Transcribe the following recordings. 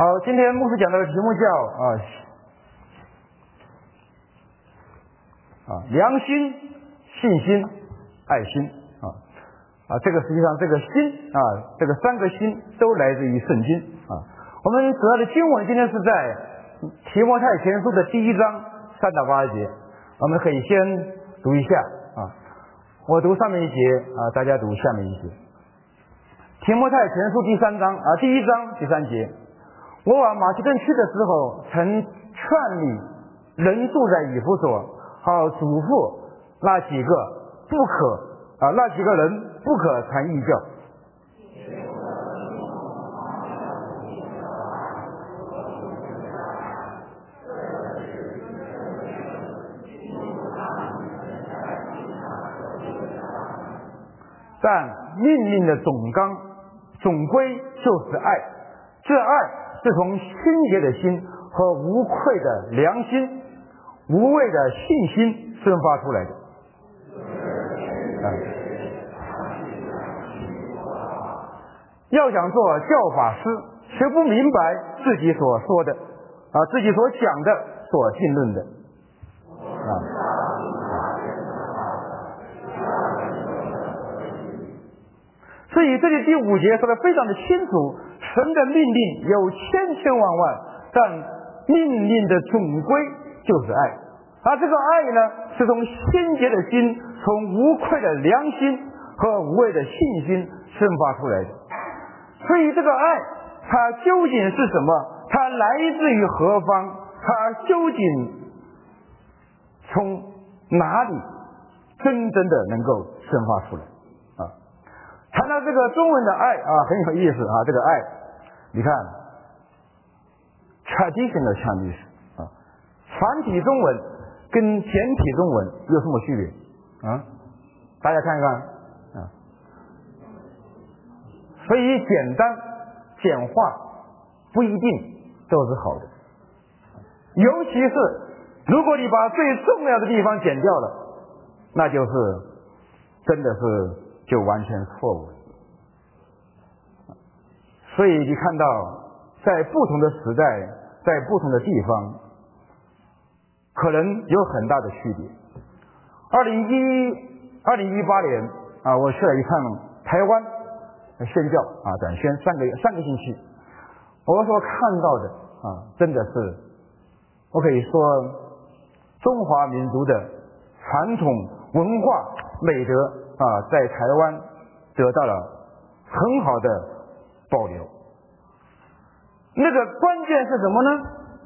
好，今天牧师讲的题目叫良心、信心、爱心这个实际上这个心这个三个心都来自于圣经我们主要的经文今天是在提摩太前书的第1章3到8节，我们可以先读一下我读上面一节大家读下面一节。提摩太前书第1章第3节，我往马其顿去的时候，曾劝你人住在以弗所，好嘱咐那几个人不可传异教。但命令的总归就是爱，这爱是从清洁的心和无愧的良心、无畏的信心生发出来的。要想做教法师，却不明白自己所说的自己所讲的、所定论的所以这里第5节说的非常的清楚，神的命令有千千万万，但命令的总归就是爱。而这个爱呢，是从清洁的心、从无愧的良心和无畏的信心生发出来的。所以这个爱它究竟是什么？它来自于何方？它究竟从哪里真正的能够生发出来谈到这个中文的爱很有意思这个爱你看 traditional Chinese 繁体中文跟简体中文有什么区别大家看一看所以简单简化不一定都是好的，尤其是如果你把最重要的地方剪掉了，那就是真的是就完全错误。所以你看到在不同的时代，在不同的地方可能有很大的区别。2018年我去了一趟台湾宣教短宣3个星期，我所看到的真的是我可以说中华民族的传统文化美德在台湾得到了很好的保留。那个关键是什么呢？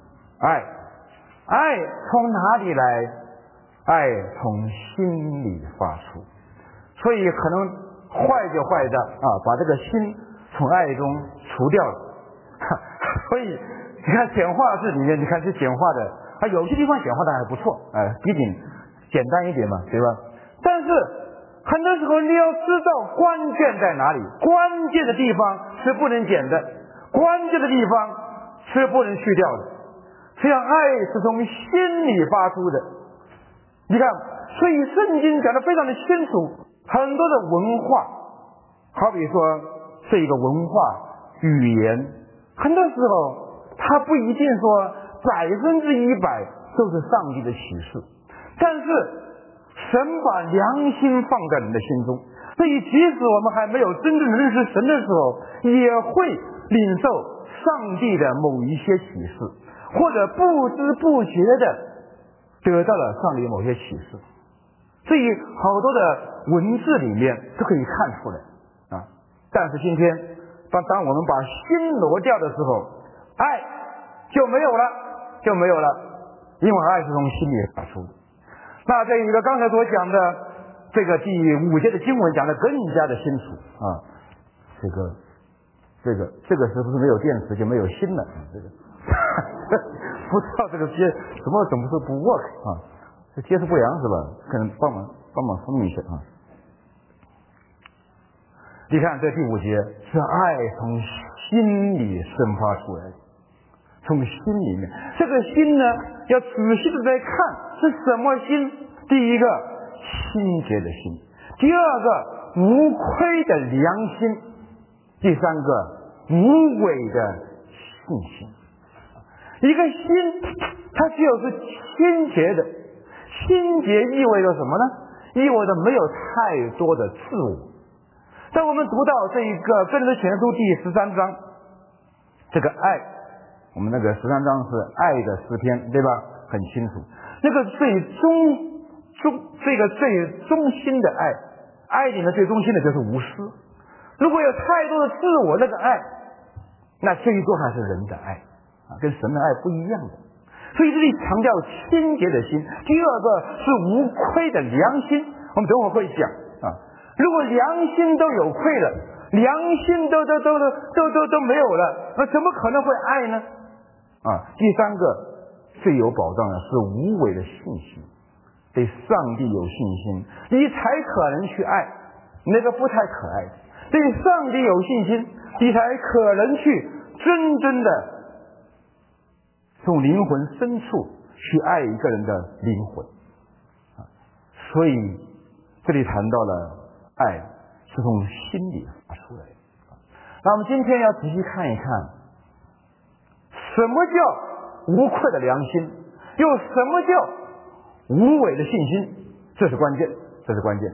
爱从哪里来？爱从心里发出。所以可能坏就坏在把这个心从爱中除掉了所以你看简化字里面，你看这简化的有些地方简化的还不错毕竟简单一点嘛，对吧？但是很多时候你要知道关键在哪里，关键的地方是不能减的，关键的地方是不能去掉的。这样爱是从心里发出的。你看，所以圣经讲得非常的清楚，很多的文化好比说是一个文化语言，很多时候它不一定说100%都是上帝的启示，但是神把良心放在人的心中，所以即使我们还没有真正认识神的时候，也会领受上帝的某一些启示，或者不知不觉的得到了上帝某些启示。所以好多的文字里面都可以看出来但是今天当我们把心挪掉的时候，爱就没有了，因为爱是从心里发出的。那这一个刚才所讲的这个第5节的经文讲得更加的清楚这个是不是没有电池就没有心了不知道这个接怎么总是不 work 这接触不良是吧？可能帮忙说明一下你看这第5节是爱从心里生发出来的，从心里面。这个心呢，要仔细的在看是什么心。第一个，清洁的心；第二个，无愧的良心；第三个，无伪的信心。一个心，它只有是清洁的，清洁意味着什么呢？意味着没有太多的自我。当我们读到这一个哥林多前书第13章，这个爱，我们那个13章是爱的诗篇，对吧？很清楚，那个最中心的爱，爱里面最中心的就是无私。如果有太多的自我那个爱，那最多还是人的爱跟神的爱不一样的。所以这里强调清洁的心。第二个是无愧的良心，我们等会儿会讲如果良心都有愧了，良心都没有了，那怎么可能会爱呢？第三个最有保障的是无伪的信心，对上帝有信心，你才可能去爱那个不太可爱的。对上帝有信心，你才可能去真正的从灵魂深处去爱一个人的灵魂所以这里谈到了爱是从心里发出来的那我们今天要仔细看一看，什么叫无愧的良心，又什么叫无伪的信心，这是关键，这是关键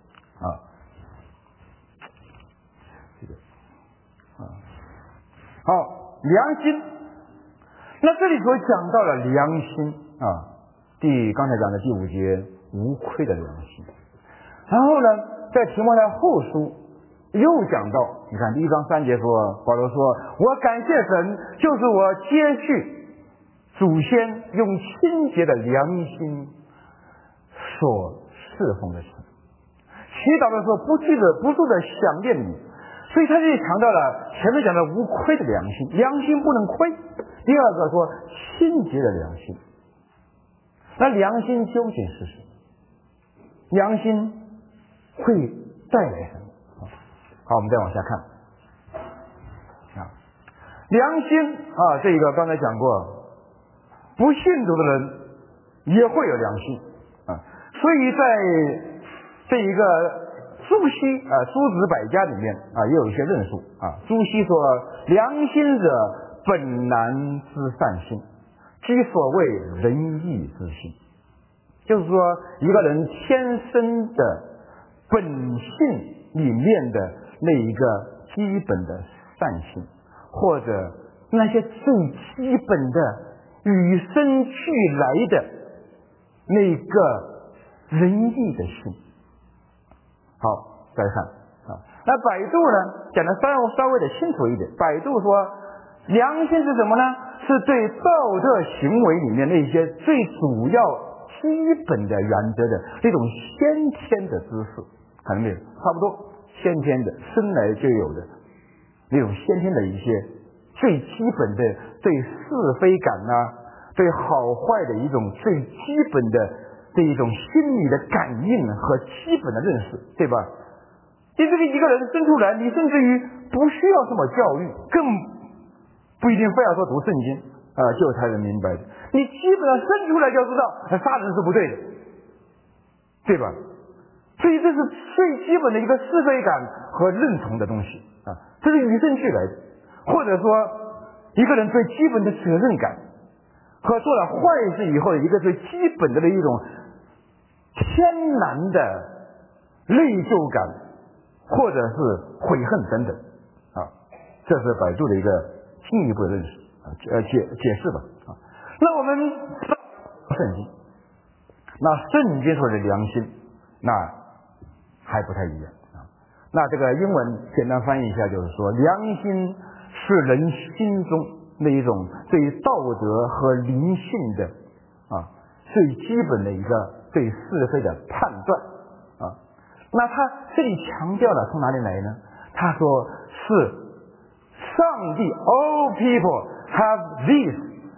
好，良心。那这里所讲到了良心刚才讲的第5节无愧的良心。然后呢，在提摩太后书又讲到，你看第1章3节说，保罗说，我感谢神，就是我接续祖先用清洁的良心所侍奉的神，祈祷的时候不住的想念你。所以他这里强调了前面讲的无愧的良心，良心不能亏。第二个说清洁的良心，那良心究竟是什么？良心会带来什么？好，我们再往下看良心这个刚才讲过，不信主的人也会有良心所以在这一个朱熹诸子百家里面也有一些论述朱熹说，良心者本难之善心，即所谓仁义之心。就是说一个人天生的本性里面的那一个基本的善心，或者那些最基本的与生俱来的那个仁义的心。好，再看那百度呢讲的稍微的清楚一点。百度说良心是什么呢？是对道德行为里面那些最主要基本的原则的那种先天的知识，看到没有？差不多先天的，生来就有的那种先天的一些最基本的对是非感对好坏的一种最基本的这一种心理的感应和基本的认识，对吧？你这个一个人生出来，你甚至于不需要什么教育，更不一定非要说读圣经就才能明白的。你基本上生出来就知道杀人是不对的，对吧？所以这是最基本的一个是非感和认同的东西这是与生俱来的。或者说一个人最基本的责任感和做了坏事以后一个最基本的一种天然的内疚感或者是悔恨等等这是百度的一个进一步的认识解释吧那我们圣经，那圣经说的良心那还不太一样那这个英文简单翻译一下，就是说良心是人心中那一种对于道德和灵性的最基本的一个对是非的判断那他这里强调了从哪里来呢？他说是上帝 all people have this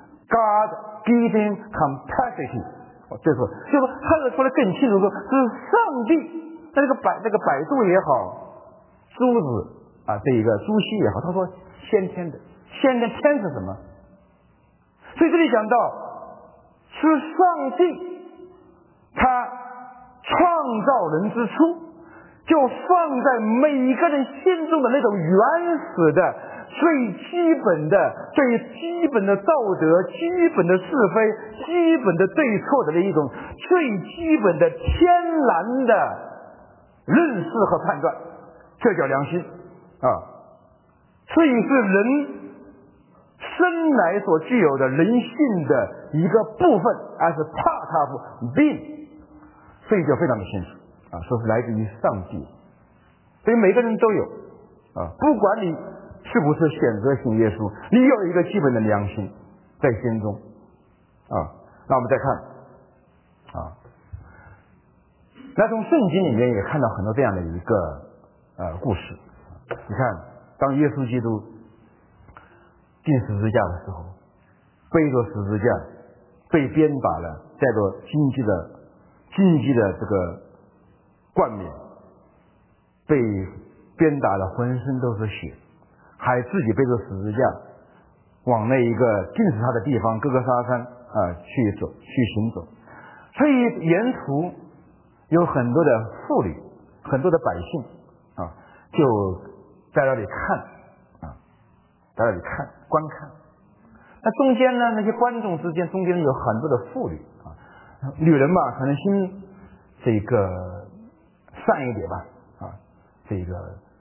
God-given capacity 就是他说的更清楚，说是上帝那个百度也好，朱子这一个朱熹也好，他说先天的，先天天是什么？所以这里讲到是上帝他创造人之初就放在每一个人心中的那种原始的最基本的、最基本的道德、基本的是非、基本的对错的一种最基本的天然的认识和判断，这叫良心啊。所以是人生来所具有的人性的一个部分，而是 part of being， 所以就非常的清楚啊，说是来自于上帝，所以每个人都有啊，不管你是不是选择信耶稣，你有一个基本的良心在心中啊。那我们再看啊，那从圣经里面也看到很多这样的一个故事。你看，当耶稣基督钉十字架的时候，背着十字架被鞭打了，带着荆棘的这个冠冕，被鞭打的浑身都是血，还自己背着十字架往那一个钉死他的地方哥哥沙山去行走。所以沿途有很多的妇女，很多的百姓啊，就在那里看啊，在那里观看。那中间呢，那些观众之间中间有很多的妇女啊，女人嘛，可能心这个善一点吧啊，这个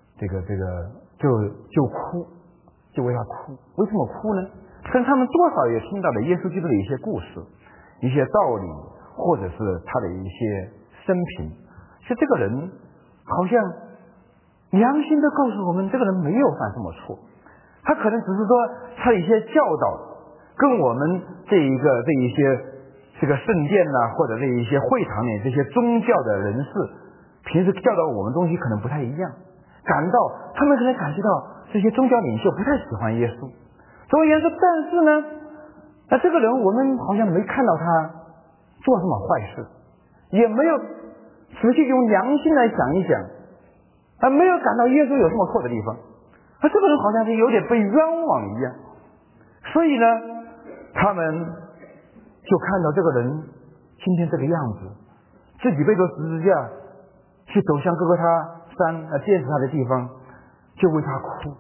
就哭，就为他哭。为什么哭呢？可能他们多少也听到了耶稣基督的一些故事，一些道理，或者是他的一些生平。其实这个人好像良心都告诉我们，这个人没有犯什么错，他可能只是说他的一些教导跟我们这一些这个圣殿呐，或者这一些会堂里这些宗教的人士平时教导我们东西可能不太一样，他们可能感觉到这些宗教领袖不太喜欢耶稣。总而言之，但是呢，那这个人我们好像没看到他做什么坏事，也没有仔细用良心来想一想，没有感到耶稣有什么错的地方。这个人好像是有点被冤枉一样。所以呢，他们就看到这个人今天这个样子，自己背着十字架去走向哥哥他山钉死他的地方，就为他哭。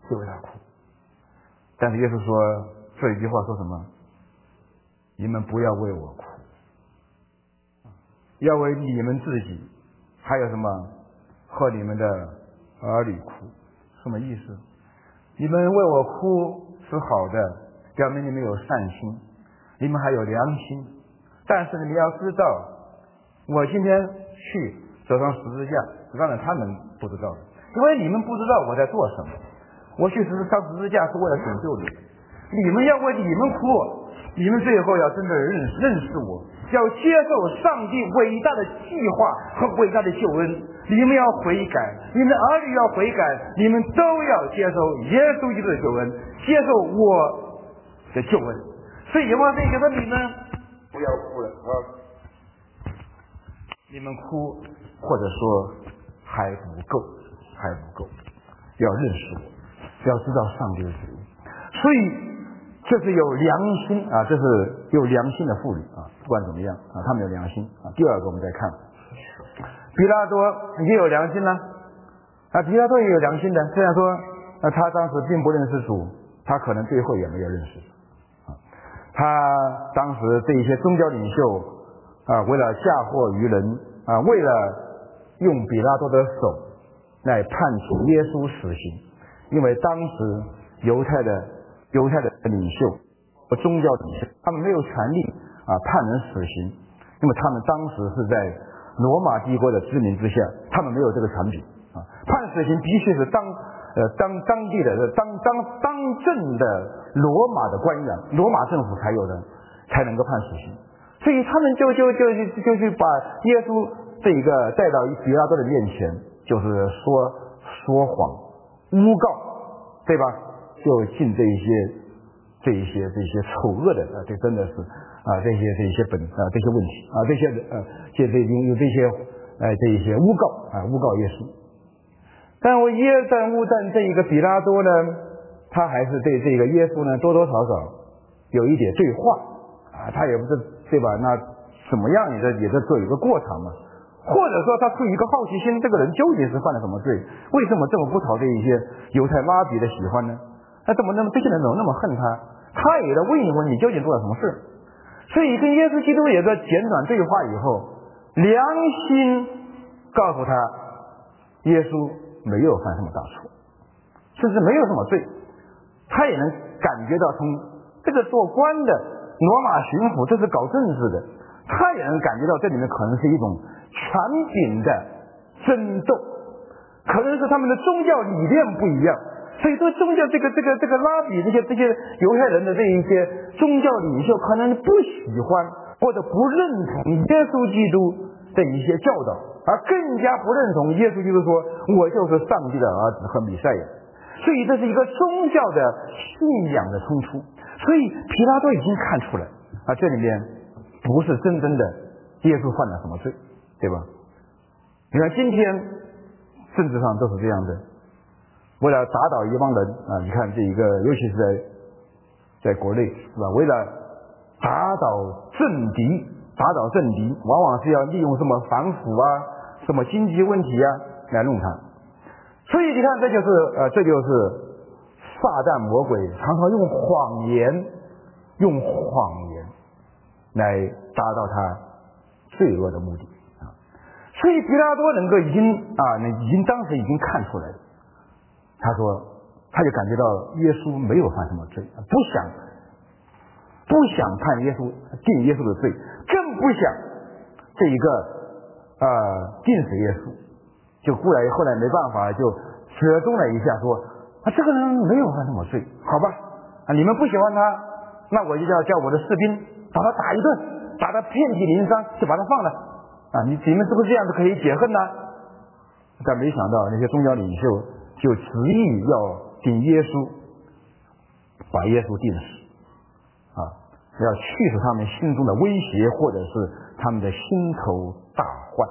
但是耶稣说这一句话，说什么？你们不要为我哭，要为你们自己，还有什么和你们的儿女哭。什么意思？你们为我哭是好的，表明你们有善心，你们还有良心。但是你们要知道，我今天去走上十字架，当然他们不知道，因为你们不知道我在做什么。我去上十字架是为了拯救你，你们要为你们哭，你们最后要真的认识我，要接受上帝伟大的计划和伟大的救恩。你们要悔改，你们的儿女要悔改，你们都要接受耶稣基督的救恩，接受我的救恩。所以我这个说，你们不要哭了啊！你们哭，或者说还不够，要认识我，要知道上帝的旨意。所以这是有良心啊，这是有良心的妇女啊，不管怎么样啊，他们有良心啊。第二个我们再看，比拉多也有良心呢比拉多也有良心的，虽然说他当时并不认识主，他可能最后也没有认识他当时这一些宗教领袖为了嫁祸于人为了用比拉多的手来判处耶稣死刑，因为当时犹太的领袖和宗教领袖他们没有权利判人死刑，因为他们当时是在罗马帝国的殖民之下，他们没有这个权柄判死刑必须是当地的当政的罗马的官员，罗马政府才能够判死刑。所以他们就去把耶稣这一个带到比拉多的面前，就是说谎诬告，对吧？就进这一些丑恶的这真的是这些问题这些诬告耶稣。但我误赞这一个比拉多呢，他还是对这个耶稣呢多多少少有一点对话他也不是对吧？那怎么样也在做一个过场嘛。或者说他出于一个好奇心，这个人究竟是犯了什么罪？为什么这么不讨这一些犹太拉比的喜欢呢？ 那怎么这些人怎么那么恨他？他也在问一问你究竟做了什么事。所以跟耶稣基督有个简短对话以后，良心告诉他，耶稣没有犯什么大错，甚至没有什么罪。他也能感觉到，从这个做官的罗马巡抚，这是搞政治的，他也能感觉到这里面可能是一种权柄的争斗，可能是他们的宗教理念不一样。所以说宗教这个拉比这些犹太人的这一些宗教领袖可能不喜欢或者不认同耶稣基督的一些教导，而更加不认同耶稣基督说我就是上帝的儿子和弥赛亚。所以这是一个宗教的信仰的冲突。所以皮拉多已经看出来这里面不是真正的耶稣犯了什么罪，对吧？你看今天政治上都是这样的，为了打倒一帮人你看这一个，尤其是在国内是吧？为了打倒政敌，往往是要利用什么反腐什么经济问题来弄他。所以你看，这就是撒旦魔鬼常常用谎言来达到他罪恶的目的所以彼拉多能够已经当时已经看出来了。他说，他就感觉到耶稣没有犯什么罪，不想判定耶稣的罪，更不想这一个定死耶稣。就后来没办法，就折中了一下，说这个人没有犯什么罪，好吧你们不喜欢他，那我就叫我的士兵把他打一顿，打他遍体鳞伤，就把他放了你们是不是这样子可以解恨呢？但没想到那些宗教领袖就执意要定耶稣，把耶稣定死要去除他们心中的威胁，或者是他们的心头大患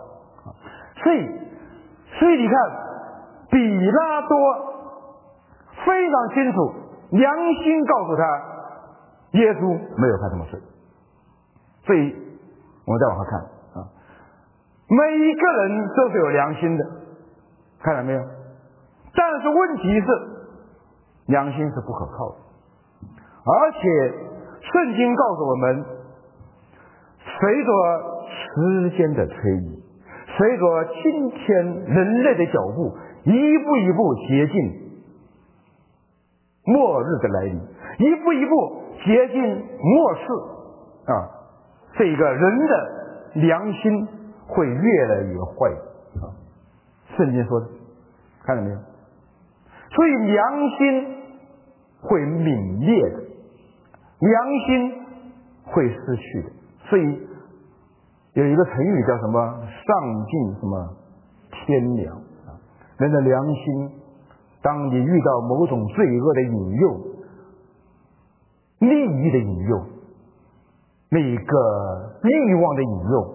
所以你看，彼拉多非常清楚，良心告诉他耶稣没有犯什么罪。所以我们再往下看每一个人都是有良心的，看到没有？但是问题是良心是不可靠的，而且圣经告诉我们，随着时间的推移，随着今天人类的脚步一步一步接近末日的来临，一步一步接近末世这一个人的良心会越来越坏圣经说的，看到没有？所以良心会泯灭的，良心会失去的。所以有一个成语叫什么上进什么天良人的良心，当你遇到某种罪恶的引诱，利益的引诱，那个欲望的引诱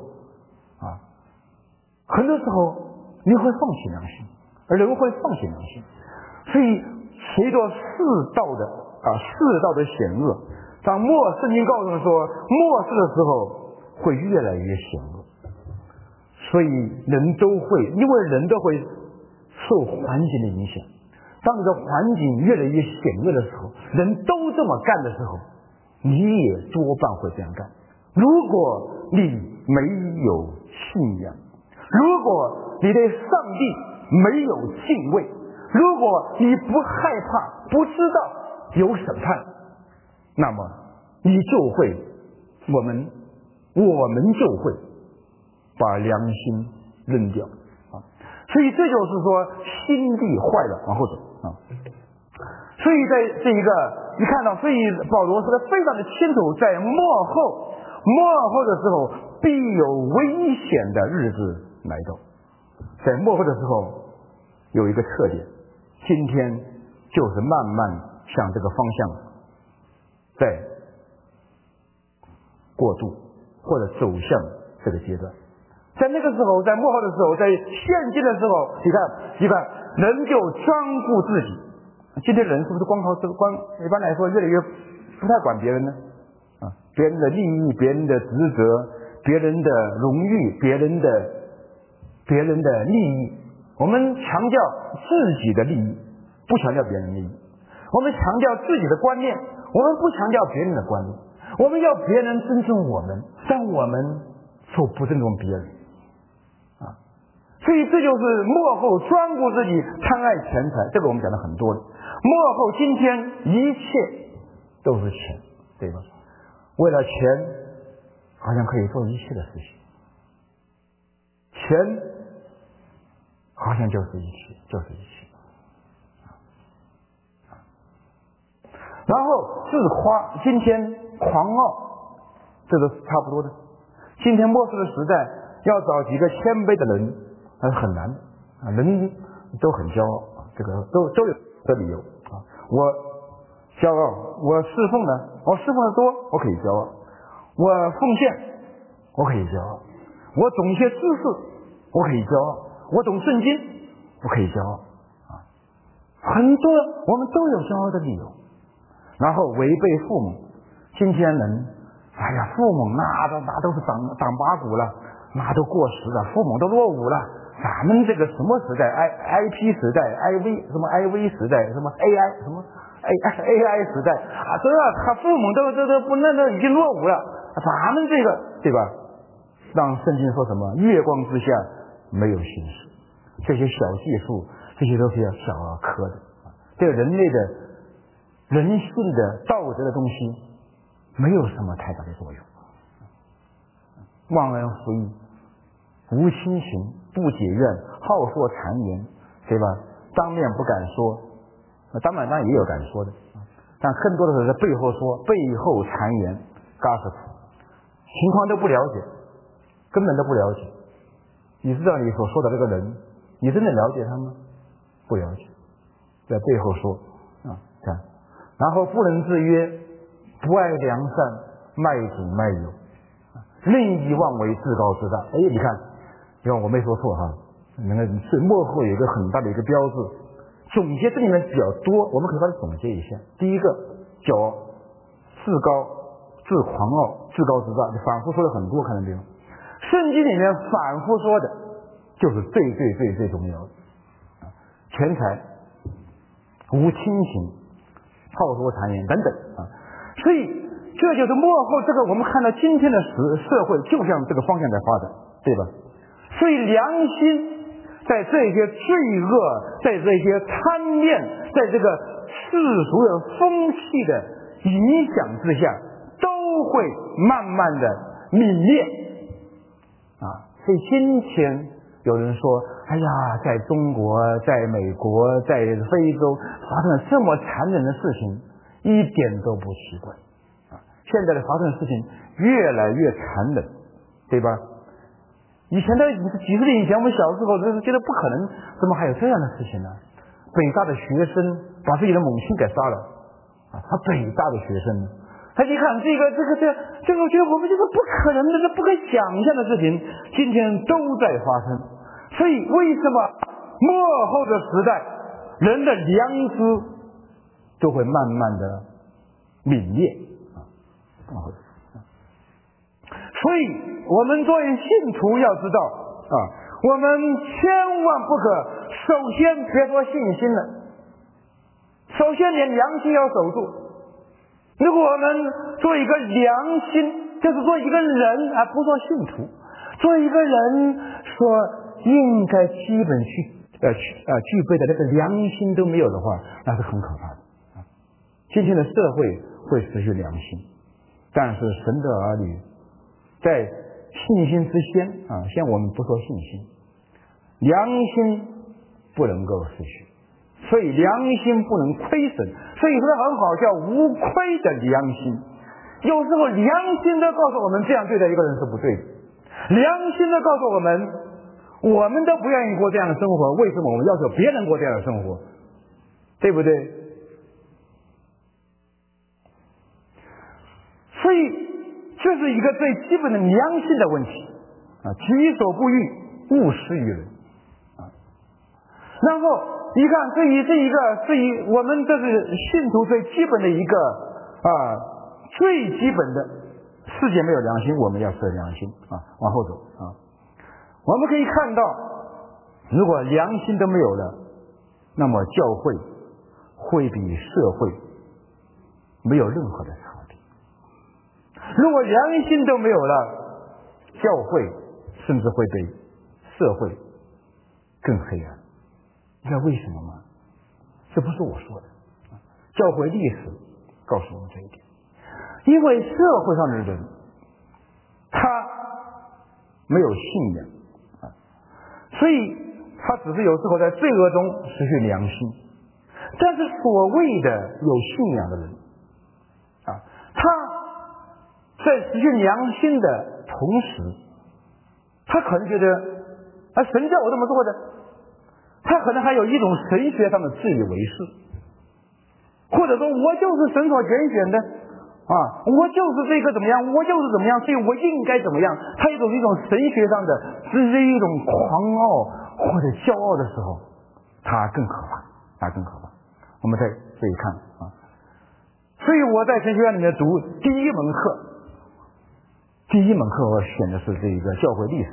很多时候你会放弃良心，而人会放弃良心。所以随着世道的险恶，当圣经告诉我们说末世的时候会越来越险恶，所以人都会，因为人都会受环境的影响。当你的环境越来越险恶的时候，人都这么干的时候，你也多半会这样干。如果你没有信仰，如果你对上帝没有敬畏，如果你不害怕，不知道有审判，那么你就会，我们就会把良心扔掉所以这就是说心地坏了往后走所以在这一个你看到，所以保罗说的非常的清楚，在末后的时候必有危险的日子来到。在末后的时候有一个特点，今天就是慢慢向这个方向在过渡或者走向这个阶段。在那个时候，在末后的时候，在现今的时候，你看人就专顾自己。今天人是不是光一般来说越来越不太管别人呢别人的利益，别人的职责，别人的荣誉，别人的利益，我们强调自己的利益，不强调别人的利益。 我们强调自己的观念，我们不强调别人的观念。我们要别人尊重我们，但我们却不尊重别人啊！所以这就是幕后专顾自己、贪爱钱财，这个我们讲的很多了。幕后今天一切都是钱，对吧？为了钱，好像可以做一切的事情。钱好像就是一切，就是一切。然后自夸，今天狂傲，这个是差不多的。今天末世的时代，要找几个谦卑的人，那是很难的啊。人都很骄傲，这个都有的理由啊。我骄傲，我侍奉呢，我侍奉的多，我可以骄傲；我奉献，我可以骄傲；我懂一些知识，我可以骄傲；我懂圣经，我可以骄傲啊。很多我们都有骄傲的理由。然后违背父母，今天人，哎呀，父母那都是长八股了，那都过时了，父母都落伍了。咱们这个什么时代 ，IP 时代 ，IV 什么 IV 时代，什么 AI 什么 AI 时代啊，这他父母都不那已经落伍了，咱们这个对吧？让圣经说什么？月光之下没有心事，这些小技术，这些都是要小儿科的，对人类的。人性的道德的东西没有什么太大的作用，忘恩负义、无亲情、不解怨、好说谗言，对吧？当面不敢说，当然也有敢说的，但更多的是在背后说，背后谗言、gossip，情况都不了解，根本都不了解。你知道你所说的这个人，你真的了解他吗？不了解，在背后说啊，看。然后不能制约，不爱良善，卖主卖友，任意妄为，自高自大。哎，你看我没说错哈，那个最幕后有一个很大的一个标志。总结这里面比较多，我们可以把它总结一下。第一个叫自高、自狂傲、自高自大，就反复说了很多，看到没有？圣经里面反复说的就是最重要的钱财、无亲情、好说谗言等等啊，所以这就是幕后这个我们看到今天的社会就像这个方向在发展，对吧？所以良心在这些罪恶，在这些贪恋，在这个世俗的风气的影响之下，都会慢慢的泯灭啊。所以今天有人说，哎呀，在中国、在美国、在非洲发生了这么残忍的事情，一点都不奇怪啊！现在的发生的事情越来越残忍，对吧？以前的几十年以前，我们小时候就是觉得不可能，怎么还有这样的事情呢？北大的学生把自己的母亲给杀了啊！他北大的学生，他一看这个，我觉得我们这个不可能的，这不可想象的事情，今天都在发生。所以为什么末后的时代人的良知就会慢慢的泯灭啊？所以我们作为信徒要知道啊，我们千万不可，首先别说信心了，首先连良心要守住。如果我们做一个良心，就是做一个人而不做信徒，做一个人说应该基本具备的那个良心都没有的话，那是很可怕的啊。今天的社会会失去良心，但是神的儿女在信心之先啊，先我们不说信心，良心不能够失去，所以良心不能亏损。所以说很好，叫无亏的良心。有时候良心都告诉我们这样对待一个人是不对的，良心都告诉我们，我们都不愿意过这样的生活，为什么我们要求别人过这样的生活？对不对？所以这是一个最基本的良心的问题啊，己所不欲，勿施于人啊。然后你看，这一个我们这是信徒最基本的一个最基本的，世界没有良心，我们要设良心啊，往后走啊。我们可以看到，如果良心都没有了，那么教会会比社会没有任何的差别。如果良心都没有了，教会甚至会比社会更黑暗。你知道为什么吗？这不是我说的，教会历史告诉我们这一点。因为社会上的人他没有信仰所以他只是有时候在罪恶中失去良心。但是所谓的有信仰的人他在失去良心的同时，他可能觉得神叫我这么做的，他可能还有一种神学上的自以为是，或者说我就是神所拣选的我就是这个怎么样，我就是怎么样，所以我应该怎么样。他有一种神学上的这是一种狂傲或者骄傲的时候，他更可怕，更可怕。我们再这一看所以我在神学院里面读第一门课我选的是这个教会历史。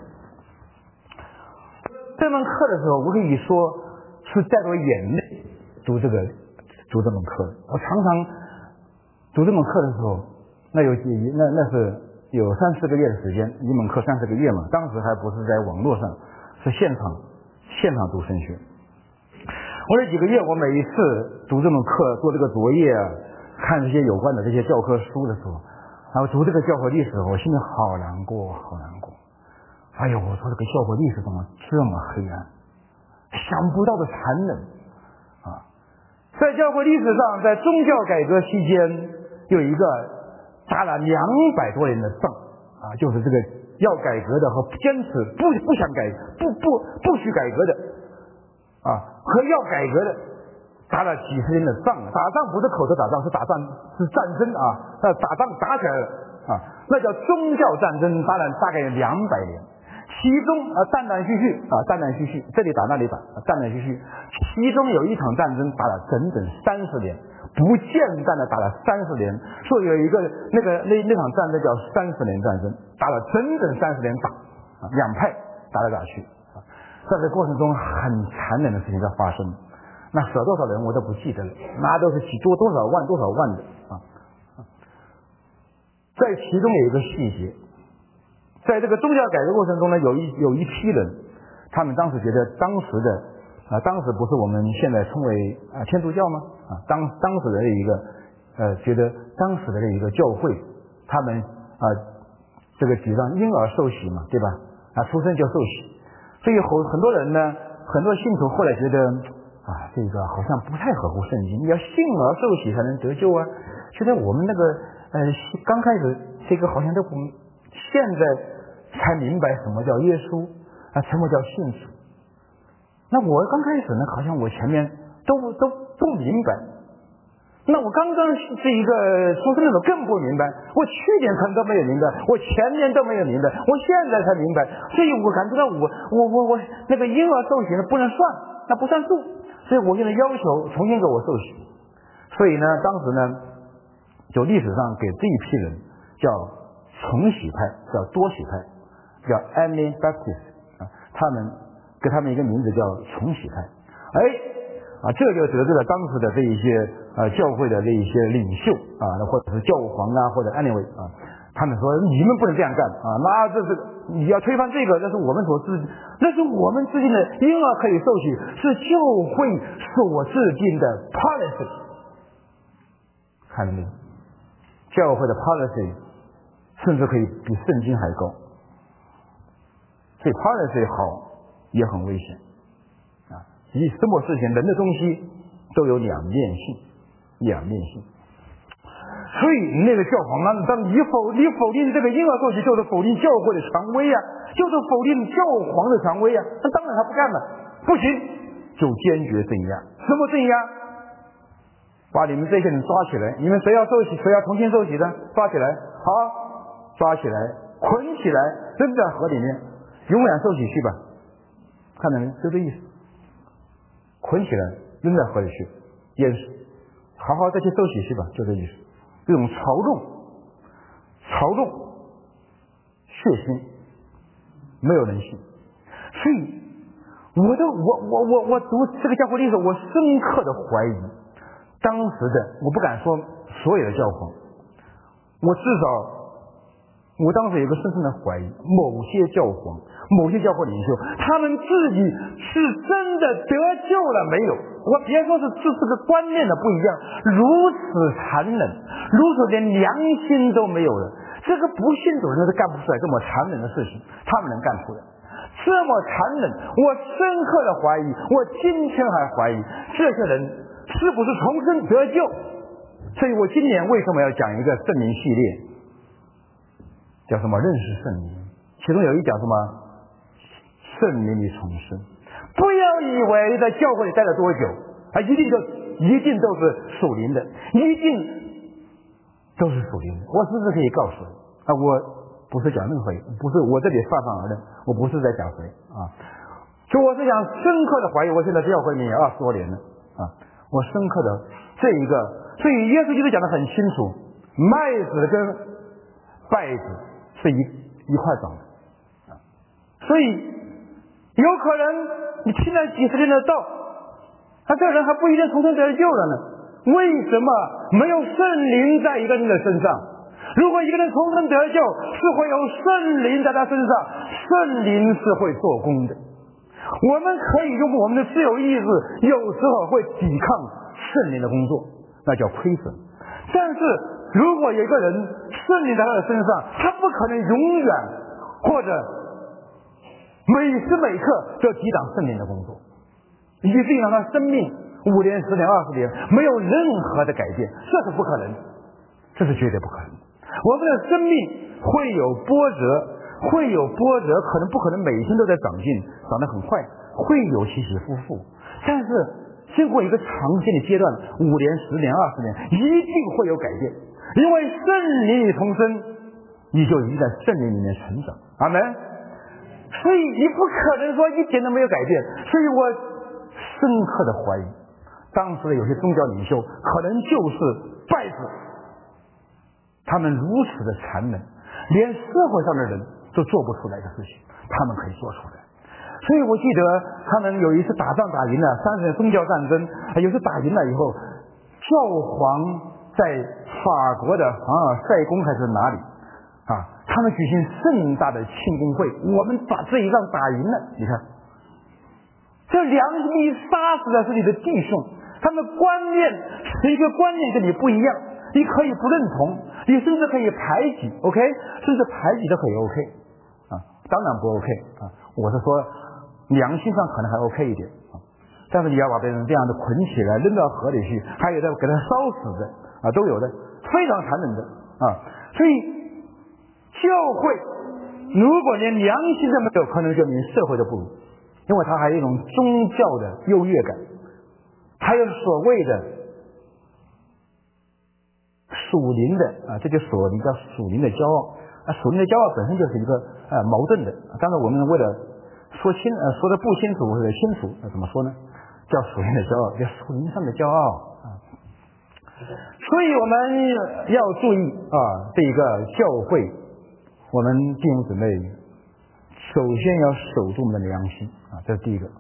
这门课的时候，我可以说是带着眼泪读这门课的。我常常读这门课的时候，那是有3-4个月的时间，一门课30个月嘛，当时还不是在网络上，是现场读神学。我这几个月，我每一次读这门课，做这个作业看这些有关的这些教科书的时候，然后读这个教会历史，我心里好难过。哎呦，我说这个教会历史怎么这么黑暗，想不到的残忍在教会历史上，在宗教改革期间，有一个打了200多年的仗就是这个要改革的和坚持不想改不许改革的和要改革的打了几十年的仗。打仗不是口头打仗，是战争打仗打起来了那叫宗教战争，打了大概200年。其中断断续续，这里打那里打，断断续续。其中有一场战争打了整整30年，不间断的打了30年。所以有一个那场战争叫30年战争，打了整整30年两派打来打去在这过程中很残忍的事情在发生。那死了多少人我都不记得了，那都是多少万的在其中有一个细节，在这个宗教改革过程中呢，有一批人，他们当时觉得当时不是我们现在称为天主教吗当时的一个觉得当时的一个教会，他们这个举上婴儿受洗嘛，对吧出生就受洗，所以很多人呢，很多信徒后来觉得这个好像不太合乎圣经，你要信而受洗才能得救觉得我们那个刚开始这个好像都不，现在才明白什么叫耶稣什么叫信主。那我刚开始呢，好像我前面都不明白，那我刚刚是一个出生的时候更不明白，我去年可能都没有明白，我前年都没有明白，我现在才明白。所以我感觉到我那个婴儿受洗呢不能算，那不算数，所以我现在要求重新给我受洗。所以呢，当时呢，就历史上给这一批人叫重洗派，叫多洗派，叫 Anabaptist 给他们一个名字叫重洗派。这就得罪了当时的这一些教会的这一些领袖或者是教皇或者 anyway 他们说你们不能这样干那这你要推翻这个，那是我们制定的婴儿可以受洗，是教会所制定的 policy。 看到没有？教会的 policy 甚至可以比圣经还高，所以 policy 好也很危险什么事情人的东西都有两面性。所以那个教皇当你否定这个婴儿受洗，就是否定教会的权威就是否定教皇的权威那当然他不干了，不行就坚决镇压。什么镇压？把你们这些人抓起来，你们谁要受洗，谁要重新受洗的，抓起来，好，抓起来，捆起来，扔在河里面，永远受洗去吧。看到没有？就这意思。捆起来扔在河里去淹死，好好再去受洗去吧，就这意思。这种嘲弄血腥没有人信。所以我读这个教会历史，我深刻的怀疑当时的我不敢说所有的教皇，我至少我当时有个深深的怀疑，某些教皇、某些教会领袖，他们自己是真的得救了没有？我别说是这个观念的不一样，如此残忍，如此连良心都没有了，这个不信主人是干不出来这么残忍的事情，他们能干出来。这么残忍，我深刻的怀疑，我今天还怀疑这些人是不是重生得救。所以我今年为什么要讲一个圣灵系列，叫什么认识圣灵，其中有一讲什么圣灵的重生。不要以为你在教会里待了多久一定都是属灵的，一定都是属灵的。我是不是可以告诉你我不是讲任何，不是我这里泛泛而论，我不是在讲谁就我是想深刻的怀疑，我现在教会里面20多年了我深刻的这一个，所以耶稣基督讲得很清楚，麦子跟稗子是一块长的所以有可能你听了几十年的道，这个人还不一定重生得救了呢。为什么没有圣灵在一个人的身上？如果一个人重生得救，是会有圣灵在他身上，圣灵是会做工的。我们可以用我们的自由意志，有时候会抵抗圣灵的工作，那叫亏损。但是如果有一个人圣灵在他的身上，他不可能永远或者每时每刻都抵挡圣灵的工作，以至于让他生命5年、10年、20年没有任何的改变，这是不可能的，这是绝对不可能的。我们的生命会有波折，可能不可能每天都在长进，长得很快，会有起起伏伏，但是经过一个长期的阶段，5年、10年、20年，一定会有改变，因为圣灵重生，你就已经在圣灵里面成长。阿们。所以你不可能说一点都没有改变，所以我深刻的怀疑，当时的有些宗教领袖可能就是稗子，他们如此的残忍，连社会上的人都做不出来的事情，他们可以做出来。所以我记得他们有一次打仗打赢了，30年宗教战争，有次打赢了以后，教皇在法国的凡尔赛宫还是哪里他们举行盛大的庆功会，我们把这一仗打赢了。你看，这良心杀死的是你的弟兄，他们观念是一个观念跟你不一样，你可以不认同，你甚至可以排挤 OK， 甚至排挤都可以 OK 当然不 OK 我是说良心上可能还 OK 一点但是你要把别人这样的捆起来扔到河里去，还有的给他烧死的都有的，非常残忍的所以教会如果连良心都没有，可能就连社会都不如，因为它还有一种宗教的优越感，还有所谓的属灵的这就所谓叫属灵的骄傲属灵的骄傲本身就是一个矛盾的。当然我们为了说的不清楚或者清楚怎么说呢，叫属灵的骄傲，叫属灵上的骄傲所以我们要注意这一个教会，我们弟兄姊妹首先要守住我们的良心这是第一个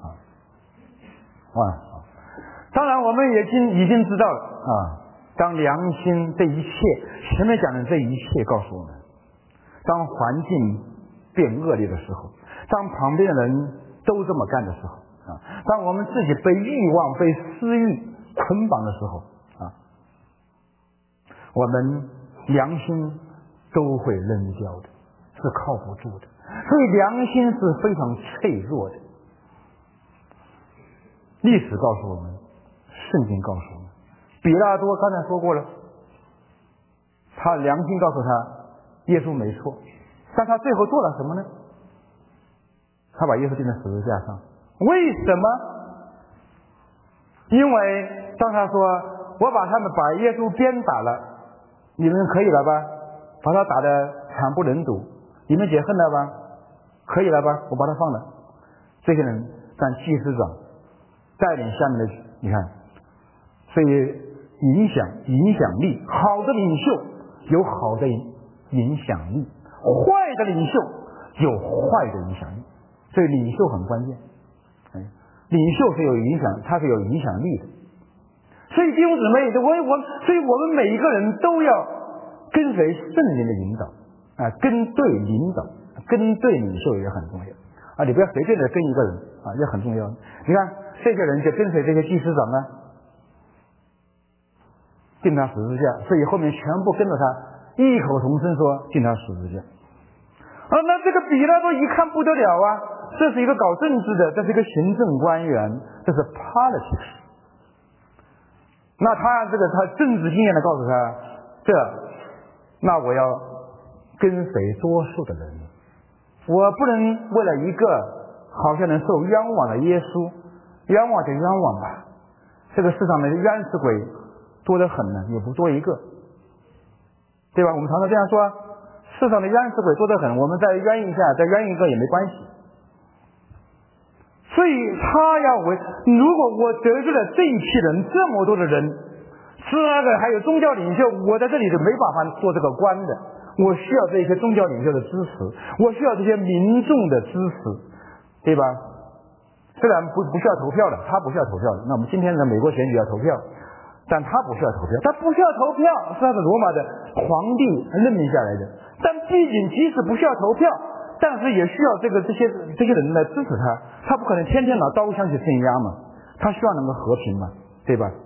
当然我们也已经知道了当良心这一切前面讲的这一切告诉我们，当环境变恶劣的时候，当旁边的人都这么干的时候当我们自己被欲望被私欲捆绑的时候我们良心都会扔掉的，是靠不住的。所以良心是非常脆弱的。历史告诉我们，圣经告诉我们，比拉多刚才说过了，他良心告诉他耶稣没错，但他最后做了什么呢？他把耶稣钉在十字架上。为什么？因为当他说我把耶稣鞭打了，你们可以了吧，把他打得惨不忍睹，你们解恨了吧，可以了吧，我把他放了。这些人干祭司长带领下面的，你看，所以影响力，好的领袖有好的影响力，坏的领袖有坏的影响力，所以领袖很关键。领袖是有影响，他是有影响力的。 所以弟兄姊妹，所以我们每一个人都要跟随圣灵的引导啊，跟对领导，跟对领袖也很重要啊！你不要随便的跟一个人啊，也很重要。你看这些人就跟随这些祭司长啊，钉他十字架，所以后面全部跟着他，异口同声说钉他十字架。啊，那这个比拉多一看不得了啊，这是一个搞政治的，这是一个行政官员，这是 politics。那他政治经验的告诉他，那我要跟随多数的人，我不能为了一个好像能受冤枉的耶稣，冤枉就冤枉吧。这个世上的冤死鬼多得很呢，也不多一个，对吧？我们常常这样说，世上的冤死鬼多得很，我们再冤一下，再冤一个也没关系。所以他要如果我得罪了这一批人，这么多的人，12个还有宗教领袖，我在这里就没办法做这个官的，我需要这些宗教领袖的支持，我需要这些民众的支持，对吧？虽然不需要投票的，他不需要投票的，那我们今天的美国选举要投票，但他不需要投票，他不需要投票是他是罗马的皇帝任命下来的，但毕竟即使不需要投票，但是也需要这些人来支持他，他不可能天天拿刀枪去镇压嘛，他希望能够和平嘛，对吧？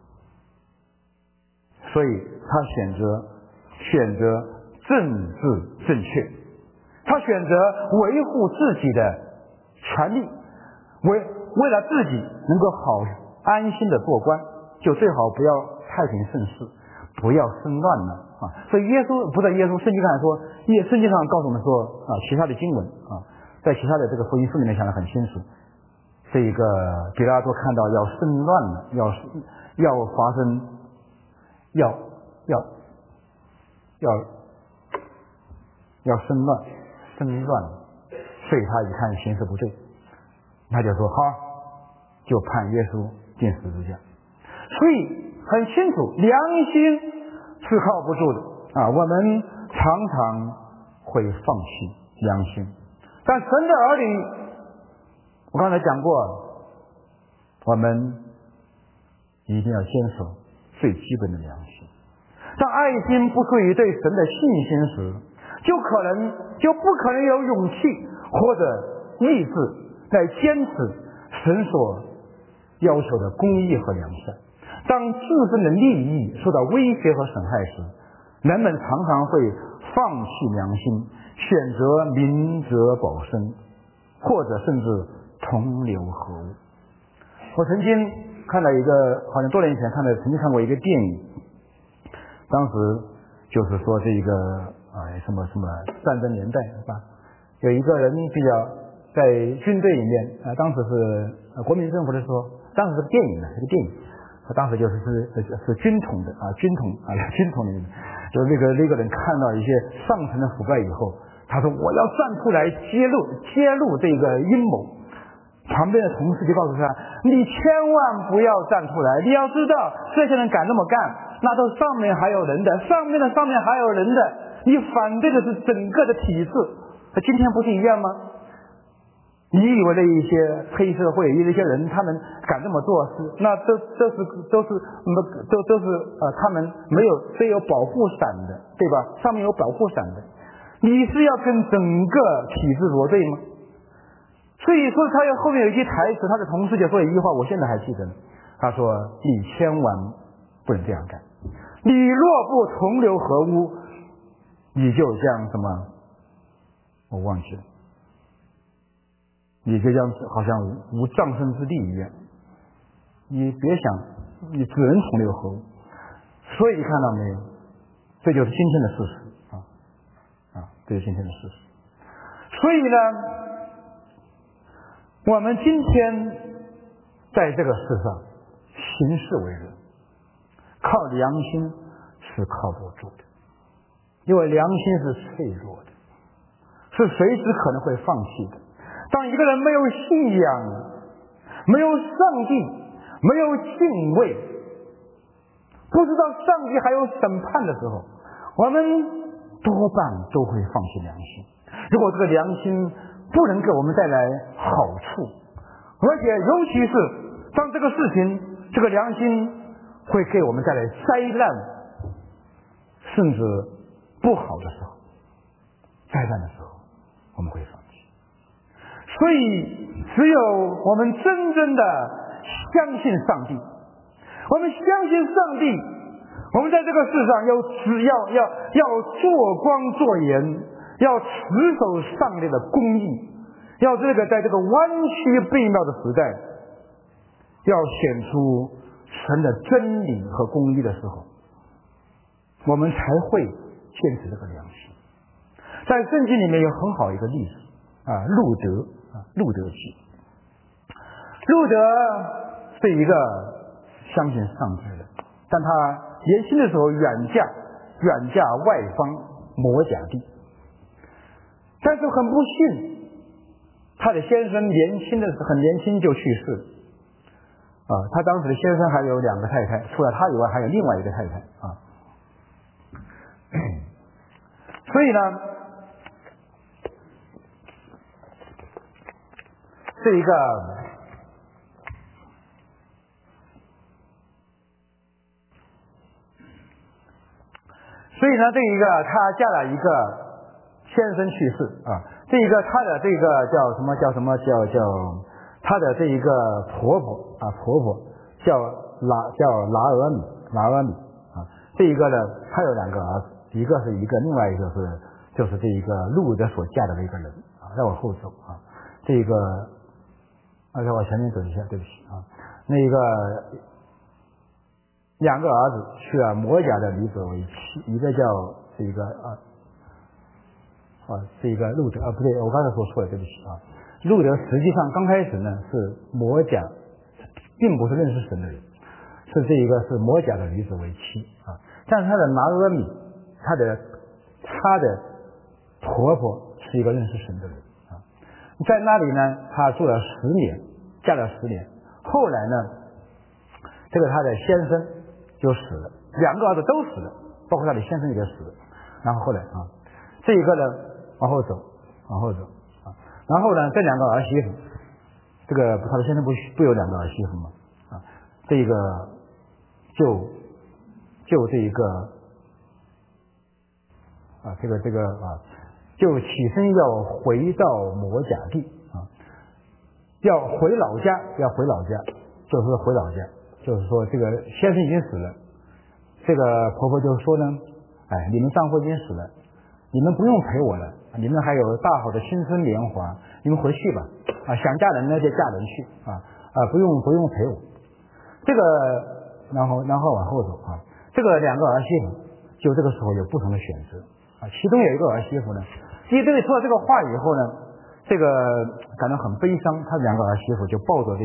所以他选择政治正确，他选择维护自己的权利，为了自己能够好安心的做官，就最好不要太平盛世，不要生乱了啊！所以圣经上说，圣经上告诉我们说啊，其他的经文啊，在其他的这个福音书里面讲得很清楚，这个比拉多看到要生乱了，要发生，要生乱，所以他一看形势不对，他就说好，就判耶稣钉十字架。所以很清楚，良心是靠不住的啊！我们常常会放弃良心，但神的儿女，我刚才讲过，我们一定要坚守最基本的良心。当爱心不属于对神的信心时，就不可能有勇气或者意志来坚持神所要求的公义和良善。当自身的利益受到威胁和损害时，人们常常会放弃良心，选择明哲保身，或者甚至同流合污。我曾经看到好像多年前曾经看过一个电影，当时就是说这个什么战争年代是吧？有一个人比较在军队里面当时是国民政府的时候，当时是个电影，他当时是军统的军统里面，就是那个人看到一些上层的腐败以后，他说我要站出来揭露这个阴谋。旁边的同事就告诉他，你千万不要站出来，你要知道这些人敢这么干，那都上面还有人的，上面还有人的，你反对的是整个的体制。今天不是一样吗？你以为的一些黑社会一些人他们敢这么做，那都是他们没有保护伞的，对吧？上面有保护伞的，你是要跟整个体制作对吗？所以说他后面有一句台词，他的同事就说一句话，我现在还记得，他说你千万不能这样干，你若不同流合污，你就像什么我忘记了，你就像好像无葬身之地一样，你别想，你只能同流合污。所以看到没有，这就是今天的事实这是今天的事实。所以呢，我们今天在这个世上行事为人，靠良心是靠不住的，因为良心是脆弱的，是随时可能会放弃的。当一个人没有信仰，没有上帝，没有敬畏，不知道上帝还有审判的时候，我们多半都会放弃良心。如果这个良心不能给我们带来好处，而且尤其是当这个事情这个良心会给我们带来灾难，甚至不好的时候，灾难的时候我们会放弃。所以只有我们真正的相信上帝，我们相信上帝，我们在这个世上要做光做盐，要持守上帝的公义，要在这个弯曲悖谬的时代，要显出神的真理和公义的时候，我们才会坚持这个良心。在圣经里面有很好一个例子啊，路德记。路德是一个相信上帝的人，但他年轻的时候远嫁外邦摩甲地，但是很不幸，他的先生很年轻就去世了。他当时的先生还有2个太太，除了他以外还有另外一个太太啊。所以呢，这一个他嫁了一个先生去世啊，这一个他的这个叫他的这一个婆婆叫拿俄米啊，这一个呢，他有2个儿子，一个是一个，另外一个就是这一个路德所嫁的一个人啊，让我后走啊，这个让我前面走一下，对不起啊，那一个2个儿子娶了摩甲的女子为妻，一个叫这一个这一个路德不对，我刚才说错了，对不起啊。路德实际上刚开始呢是摩甲，并不是认识神的人，是这一个是摩甲的女子为妻啊。但是他的拿俄米，他的婆婆是一个认识神的人啊。在那里呢，他住了10年，嫁了10年。后来呢，这个他的先生就死了，2个儿子都死了，包括他的先生也死了。然后后来这一个呢往后走啊，然后呢这2个儿媳妇，这个他的先生不有2个儿媳妇吗？啊，这一个就这一个就起身要回到摩甲地啊，要回老家，就是说这个先生已经死了，这个婆婆就说呢，你们丈夫已经死了，你们不用陪我了，你们还有大好的青春年华，你们回去吧想嫁人呢就嫁人去不用陪我。这个然后往后走这个2个儿媳妇就这个时候有不同的选择其中有一个儿媳妇呢，因为这里说了这个话以后呢，这个感到很悲伤，他2个儿媳妇就抱着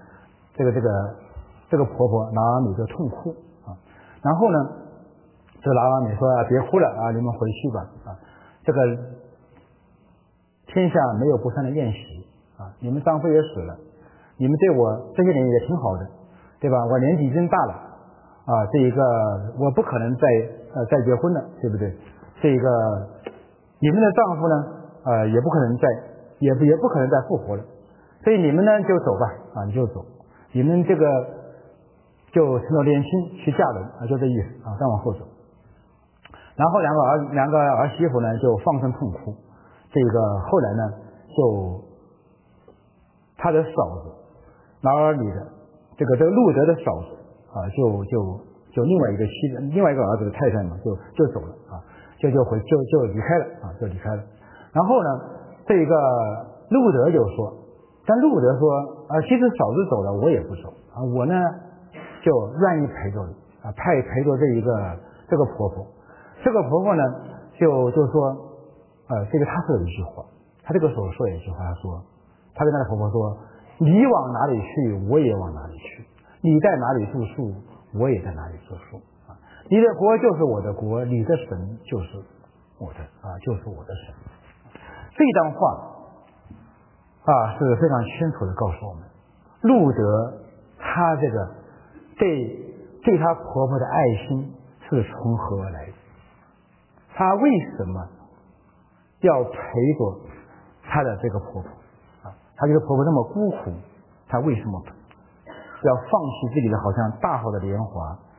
这个婆婆拿俄米就痛哭然后呢，这个拿俄米说别哭了你们回去吧这个天下没有不散的宴席你们丈夫也死了，你们对我这些年也挺好的，对吧？我年纪已经大了这一个我不可能再结婚了，对不对？这一个你们的丈夫呢也不可能再复活了，所以你们呢就走吧你就走，你们这个就承诺联亲去嫁人就这意思再往后走。然后两个儿媳妇呢就放声痛哭，这个后来呢就他的嫂子拿俄米的这个路德的嫂子就另外一个儿子的太太嘛就走了就离开了然后呢这个路德就说，但路德说其实嫂子走了我也不走我呢就愿意陪着你陪着这个婆婆。这个婆婆呢就说这个她说了一句话，她这个时候说了一句话，她跟她的婆婆说，你往哪里去我也往哪里去，你在哪里住宿我也在哪里住宿你的国就是我的国，你的神就是我的神。这段话是非常清楚的告诉我们，路德他这个对他婆婆的爱心是从何而来的，他为什么要陪着他的这个婆婆他这个婆婆那么孤苦，他为什么要放弃自己的好像大好的年华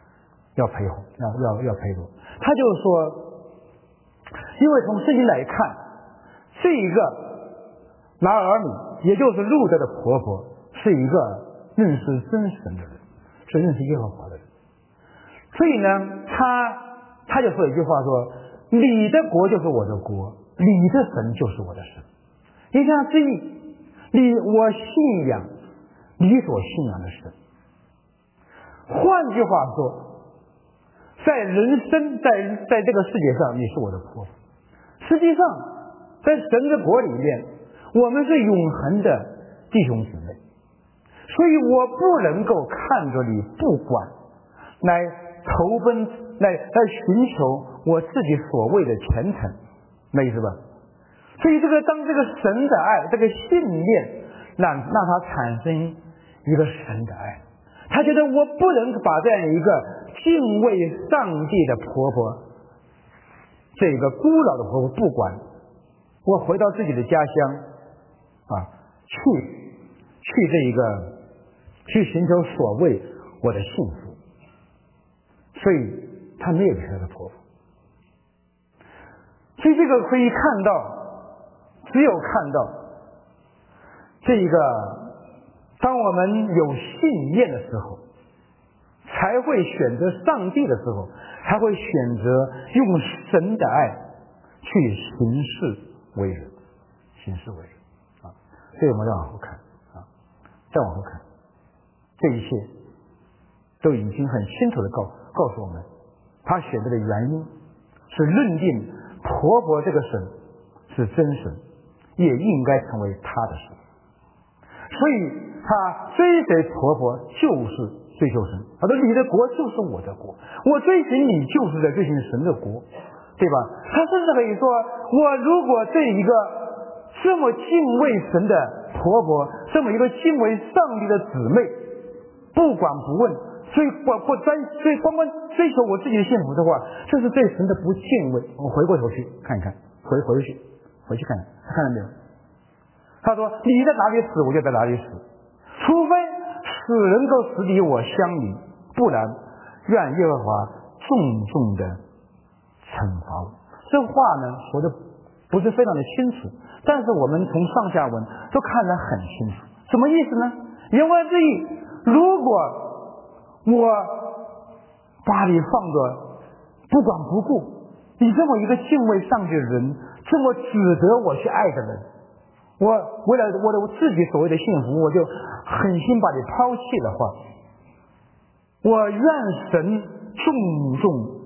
要陪同，要陪同。他就是说，因为从圣经来看，这一个拿俄米，也就是路德的婆婆，是一个认识真神的人，是认识耶和华的人。所以呢，他就说一句话说：“你的国就是我的国，你的神就是我的神。”言下之意，我信仰你所信仰的神。换句话说，在人生在这个世界上，你是我的婆婆。实际上，在神的国里面，我们是永恒的弟兄姊妹，所以我不能够看着你不管，来投奔，来寻求我自己所谓的前程，没意思吧？所以当这个神的爱，这个信念让他产生一个神的爱，他觉得我不能把这样一个敬畏上帝的婆婆，这个孤老的婆婆不管，我回到自己的家乡去寻求所谓我的幸福。所以他没有给他的婆婆。所以这个可以看到，只有看到这个，当我们有信念的时候，才会选择上帝的时候，才会选择用神的爱去行事为人，行事为人啊。所以我们再往后看啊，再往后看，这一切都已经很清楚的告诉我们，他选择的原因是认定婆婆这个神是真神，也应该成为他的神。所以他追随婆婆就是追求神，他说你的国就是我的国，我追寻你就是在追寻神的国，对吧？他甚至可以说，我如果这一个这么敬畏神的婆婆，这么一个敬畏上帝的姊妹，不管不问，光追求我自己的幸福的话，这是对神的不敬畏。我们回过头去看一看，回去看，看到没有？他说你在哪里死，我就在哪里死，除非死能够使你我相离，不然愿耶和华重重的惩罚我。这话呢说的不是非常的清楚，但是我们从上下文都看得很清楚。什么意思呢？言外之意，如果我把你放着不管不顾，你这么一个敬畏上帝的人，这么值得我去爱的人，我为了我自己所谓的幸福，我就狠心把你抛弃的话，我愿神重重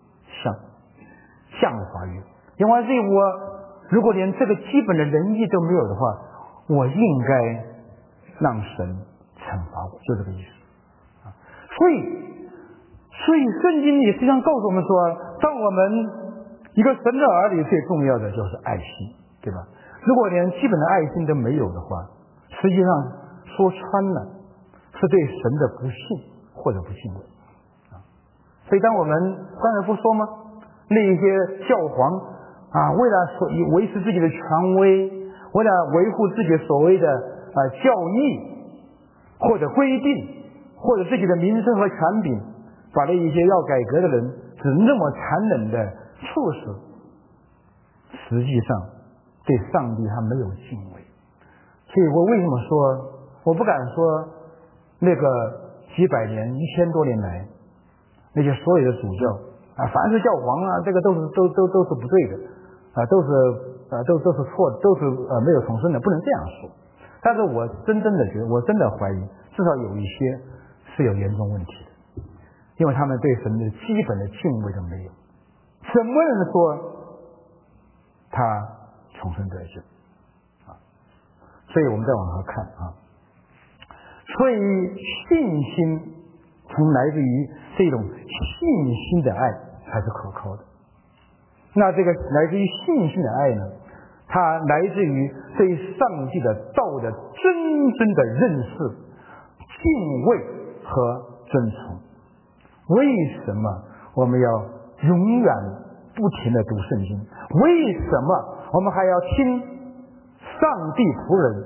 向我发愿。言外之意，我如果连这个基本的仁义都没有的话，我应该让神惩罚我，就这个意思啊。所以圣经里实际上告诉我们说，当我们一个神的儿女，最重要的就是爱心，对吧？如果连基本的爱心都没有的话，实际上说穿了是对神的不信或者不敬畏啊。所以当我们刚才不说吗？那一些教皇为了维持自己的权威，为了维护自己所谓的教义或者规定或者自己的名声和权柄，把那一些要改革的人只那么残忍的处死，实际上对上帝他没有敬畏。所以我为什么说我不敢说那个几百年1000多年来那些所有的主教凡是教皇这个都是不对的都是错的，都是没有重生的，不能这样说。但是我真正的觉得，我真的怀疑，至少有一些是有严重问题的，因为他们对神的基本的敬畏都没有。怎么能说他重生得救所以我们再往下看所以信心从来自于这种信心的爱才是可靠的。那这个来自于信心的爱呢，它来自于对上帝的道的真正的认识、敬畏和尊崇。为什么我们要永远不停地读圣经？为什么我们还要听上帝仆人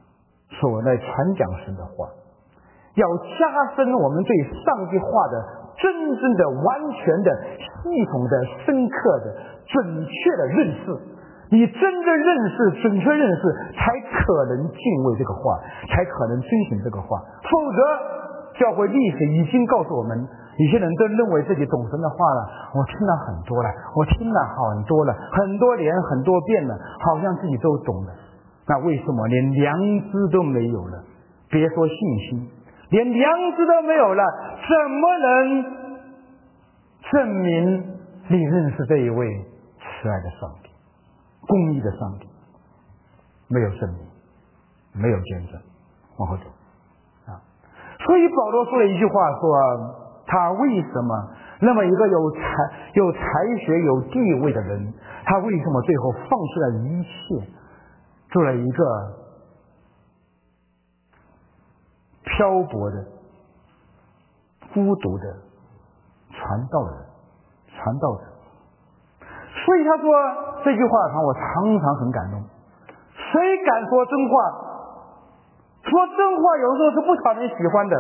所来传讲神的话？要加深我们对上帝话的真正的、完全的、系统的、深刻的、准确的认识。你真正认识、准确认识，才可能敬畏这个话，才可能遵循这个话。否则，教会历史已经告诉我们，有些人都认为自己懂神的话了，我听了很多了，我听了很多了，很多年、很多遍了，好像自己都懂了。那为什么连良知都没有了？别说信心，连良知都没有了，怎么能证明你认识这一位慈爱的上帝、公义的上帝？没有证明，没有见证，往后走啊！所以保罗说了一句话，说他为什么那么一个有才学、有地位的人，他为什么最后放弃了一切，做了一个漂泊的、孤独的传道者。所以他说这句话让我常常很感动。谁敢说真话？说真话有时候是不讨人喜欢的。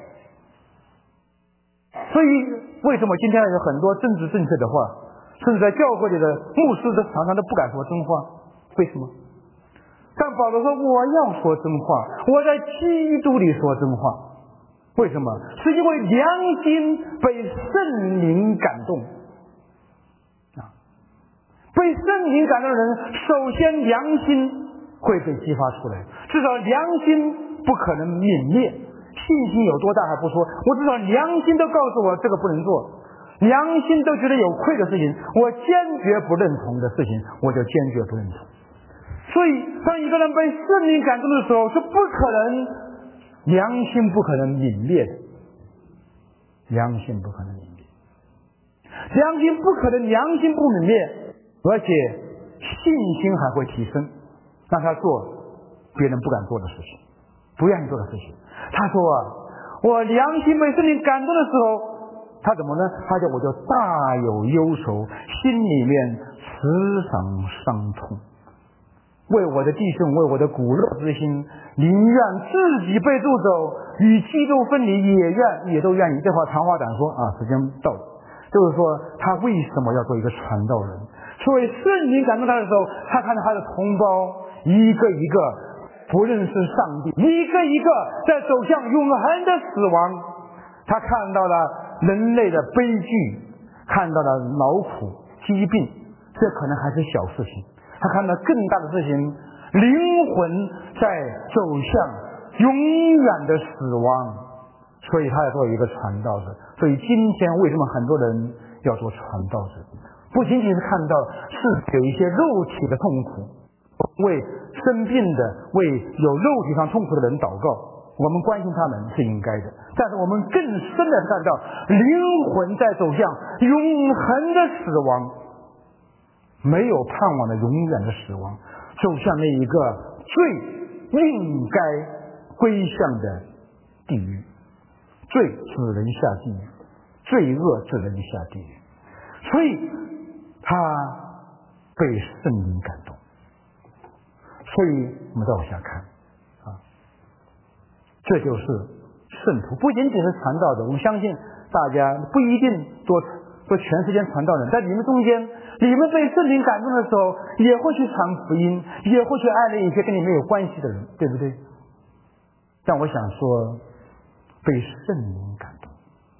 所以为什么今天有很多政治正确的话，甚至在教会里的牧师都常常都不敢说真话？为什么？但保罗说我要说真话，我在基督里说真话。为什么？是因为良心被圣灵感动啊！被圣灵感动的人，首先良心会被激发出来，至少良心不可能泯灭。信心有多大还不说，我至少良心都告诉我这个不能做，良心都觉得有愧的事情，我坚决不认同的事情，我就坚决不认同。所以当一个人被圣灵感动的时候，是不可能，良心不可能泯灭的，良心不可能泯灭，良心不可能，良心不泯灭，而且信心还会提升，让他做别人不敢做的事情，不愿意做的事情。他说我良心被圣灵感动的时候，他怎么呢？他说我就大有忧愁，心里面时常伤痛，为我的弟兄，为我的骨肉之心，宁愿自己被掳走，与基督分离，也都愿意。这话长话短说啊，时间到了，就是说他为什么要做一个传道人？所以圣灵感动他的时候，他看到他的同胞一个一个不认识上帝，一个一个在走向永恒的死亡。他看到了人类的悲剧，看到了劳苦疾病，这可能还是小事情。他看到更大的事情，灵魂在走向永远的死亡，所以他要做一个传道者。所以今天为什么很多人要做传道者？不仅仅是看到是有一些肉体的痛苦，为生病的、为有肉体上痛苦的人祷告，我们关心他们是应该的，但是我们更深的看到灵魂在走向永恒的死亡，没有盼望的永远的死亡，走向那一个最应该归向的地狱，罪使人下地狱，罪恶使人下地狱。所以他被圣灵感动。所以我们再往下看啊，这就是圣徒，不仅仅是传道者。我们相信大家不一定做全时间传道人，在你们中间，你们被圣灵感动的时候，也会去传福音，也会去爱那一些跟你没有关系的人，对不对？但我想说，被圣灵感动。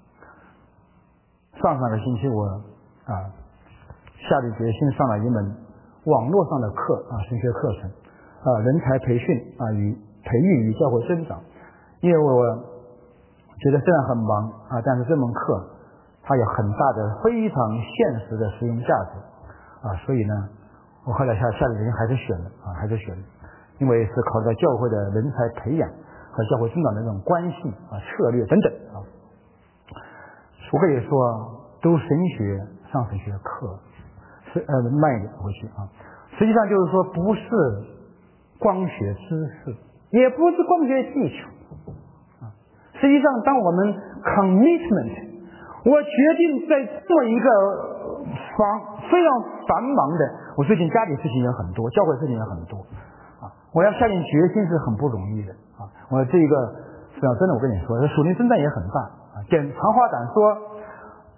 上个星期我下定决心上了一门网络上的课神学课程人才培训与培育与教会增长。因为我觉得虽然很忙但是这门课它有很大的非常现实的实用价值所以呢，我后来下定决心还是选了，因为是考虑到教会的人才培养和教会增长的这种关系策略等等我可以说读神学上神学课慢一点回去实际上就是说不是光学知识，也不是光学技巧实际上当我们 commitment， 我决定在做一个非常繁忙的，我最近家里事情也很多，教会事情也很多我要下定决心是很不容易的我这个实际上真的我跟你说，属灵征战也很大长话短说，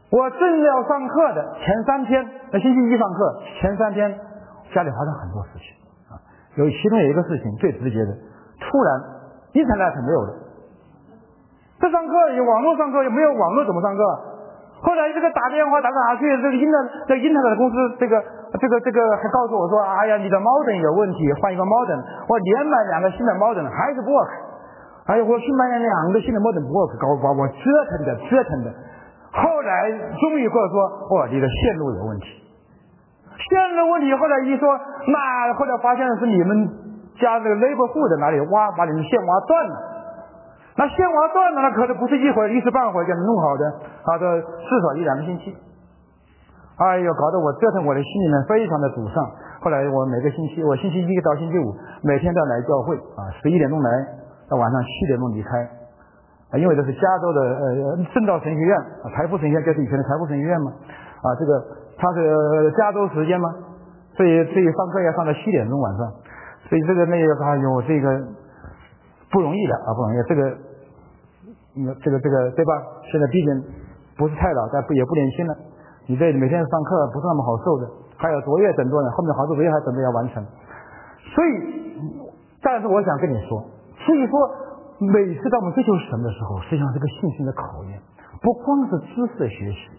我正要上课的前3天，星期一上课前3天，家里发生很多事情啊，其中有一个事情最直接的，突然internet没有了，这上课有网络上课，也没有网络怎么上课？后来这个打电话打哪去？这个internet公司这个还告诉我说，哎呀，你的 modem 有问题，换一个 modem。我连买2个新的 modem 还是不 work。哎呀，我去买了2个新的 modem 不 work， 把我折腾的。后来终于跟我说，你的线路有问题。线路问题，后来一说，那后来发现是你们家这个 neighborhood 哪里把你们线挖断了。那线挖断了，那可能不是一时半会就能弄好的，这至少1-2个星期。哎呦，搞得我折腾我的心里面非常的沮丧。后来我每个星期，我星期一到星期五每天都来教会11点钟来，到晚上7点钟离开。因为这是加州的正道神学院，财富神学院就是以前的财富神学院嘛，这个它是加州时间嘛，所以上课要上到7点钟晚上，所以这个这个不容易的不容易，这个对吧？现在毕竟不是太老，但也不年轻了，你这每天上课不是那么好受的，还有多月等多呢，后面好多个月还准备要完成，所以，但是我想跟你说，所以说每次当我们追求神的时候，实际上这个信心的考验，不光是知识的学习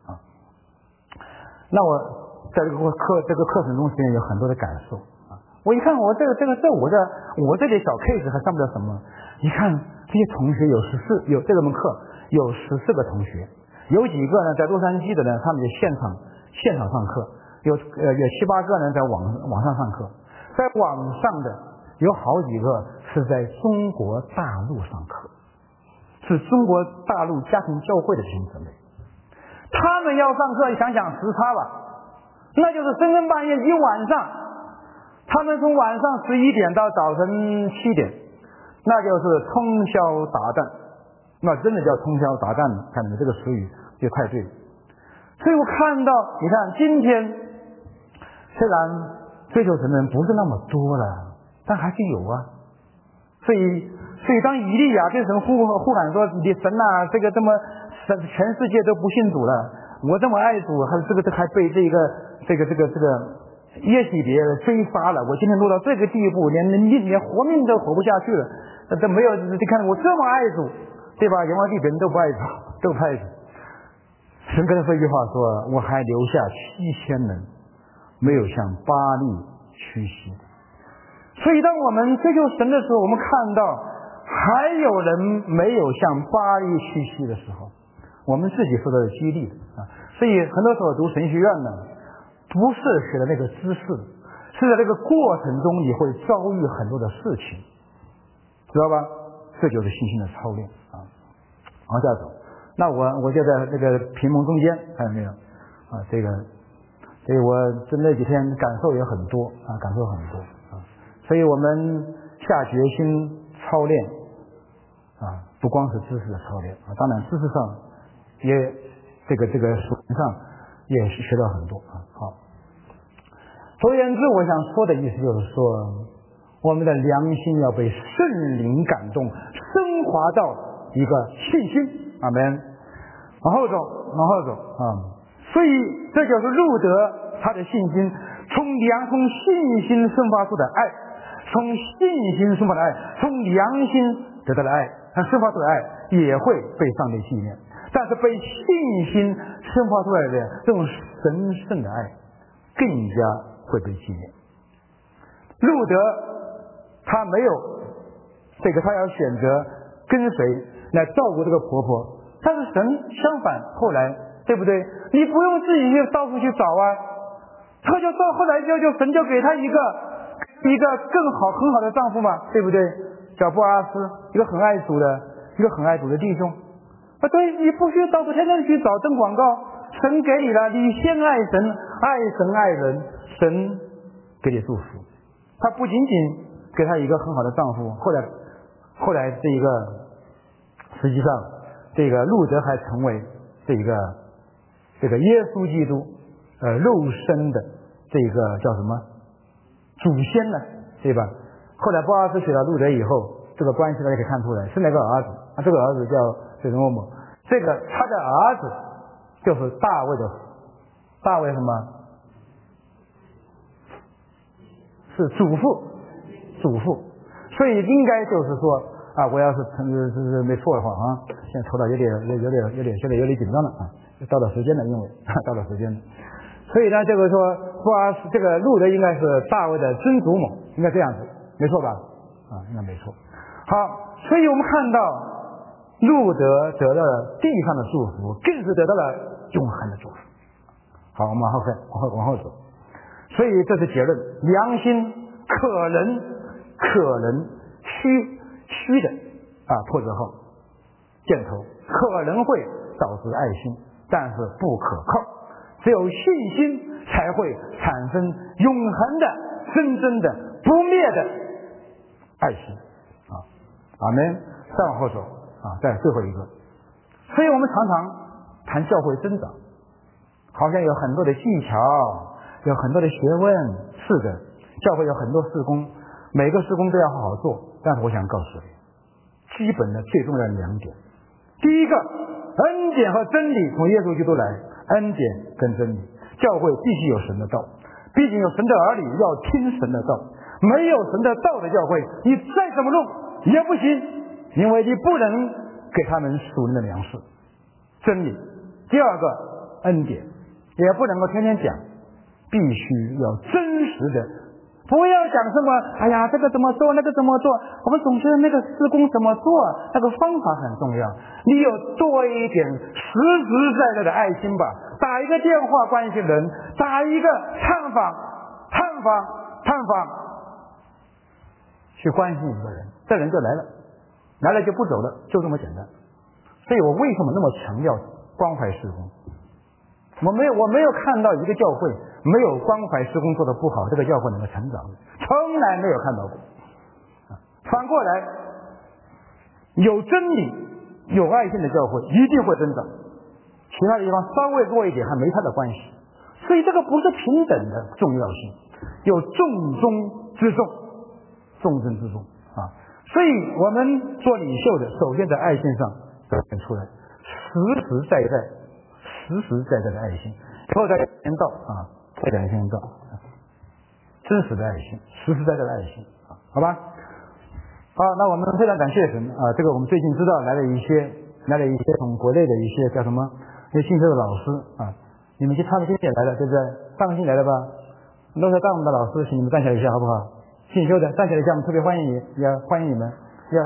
那我在这个课程中实际上有很多的感受我一看我这点小 case 还算不了什么，你看这些同学有这门课有14个同学，有几个呢在洛杉矶的呢，他们就现场上课，有7-8个呢在网上上课，在网上的有好几个是在中国大陆上课，是中国大陆家庭教会的弟兄姊妹，他们要上课，想想时差吧，那就是深更半夜一晚上，他们从晚上11点到早晨7点，那就是通宵达旦，那真的叫通宵达旦了，看你们这个词语就太对了。所以我看到，你看今天虽然追求神的人不是那么多了，但还是有所以当以利亚跟神呼喊说，你神这个这么全世界都不信主了，我这么爱主，还被这个耶洗别追杀了，我今天落到这个地步，连活命都活不下去了，都没有，你看我这么爱主，对吧？阎王地别人都不爱主，都不爱主。神跟他说一句话说，我还留下7000人没有向巴力屈膝。所以当我们追求神的时候，我们看到还有人没有向巴力屈膝的时候，我们自己受到了激励所以很多时候读神学院呢，不是学的那个知识，是在这个过程中你会遭遇很多的事情，知道吧？这就是信心的操练往下走。那我就在这个屏幕中间，看到没有所以我那几天感受也很多所以我们下决心操练不光是知识的操练当然知识上也这个属灵上也是学到很多好，总而言之，我想说的意思就是说，我们的良心要被圣灵感动，升华到一个信心。阿们。往后走所以这就是路德他的信心，从信心生发出的爱，从信心生发的爱，从良心得到的爱，他生发出的爱也会被上帝纪念，但是被信心生发出来的这种神圣的爱更加会被纪念。路德他没有他要选择跟随来照顾这个婆婆，但是神相反，后来对不对？你不用自己去到处去找他就到后来就神就给他一个很好的丈夫嘛，对不对？小波阿斯，一个很爱主的弟兄对，你不需要到处天天去找登广告，神给你了，你先爱神，爱神爱人，神给你祝福。他不仅仅给他一个很好的丈夫，后来实际上路德还成为这个耶稣基督肉身的叫什么祖先呢，对吧？后来波阿斯娶了路德以后，这个关系大家可以看出来是哪个儿子这个儿子叫某某，他的儿子就是大卫的大卫什么？是祖父，所以应该就是说啊，我要是没错的话啊，现在抽到有点紧张了啊，到了时间了，因为到了时间了，所以呢，这个说这个路德应该是大卫的曾祖母，应该这样子，没错吧？啊，应该没错。好，所以我们看到路德得到了地上的祝福，更是得到了永恒的祝福。好，我们往后走。所以这是结论，良心可能虚的破折后箭头可能会导致爱心，但是不可靠。只有信心才会产生永恒的、真正的、不灭的爱心阿们。再往后走再最后一个。所以我们常常谈教会增长，好像有很多的技巧，有很多的学问，是的，教会有很多事工，每个事工都要好好做。但是我想告诉你，基本的最重要的2点。第一个，恩典和真理从耶稣基督来，恩典跟真理，教会必须有神的道，毕竟有神的儿女要听神的道，没有神的道的教会，你再怎么弄也不行，因为你不能给他们属灵的粮食。真理。第二个，恩典，也不能够天天讲，必须要真实的，不要讲什么哎呀这个怎么做那个怎么做，我们总觉得那个施工怎么做那个方法很重要，你有多一点实实在在的爱心吧，打一个电话关心人，打一个探访去关心一个人，这人就来了就不走了，就这么简单。所以我为什么那么强调关怀施工？我没有看到一个教会没有关怀施工做得不好，这个教会能够成长，从来没有看到过。反过来，有真理有爱心的教会一定会增长，其他的地方稍微弱一点还没它的关系。所以这个不是平等的重要性，有重中之重所以我们做领袖的，首先在爱心上表现出来实实在在的爱心，然后再讲道真实的爱心，实实在在的爱心好吧。好，那我们非常感谢神这个我们最近知道来了一些从国内的一些叫什么一些信修的老师你们去他们今天来了对不对？上个星期来了吧？罗特大姆的老师，请你们站起来一下好不好？信修的站起来一下，我们特别欢迎你们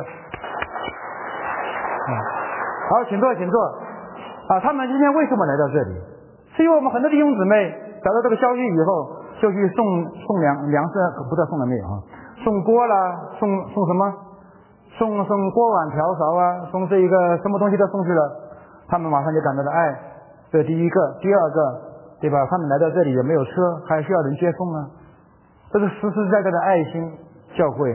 好，请坐他们今天为什么来到这里？是因为我们很多弟兄姊妹得到这个消息以后，就去送粮食，不知道送了没有送锅啦，送什么？送锅碗瓢勺送这一个什么东西都送去了。他们马上就感到了爱，这第一个。第二个，对吧？他们来到这里也没有车，还需要人接送这是实实在在的爱心。教会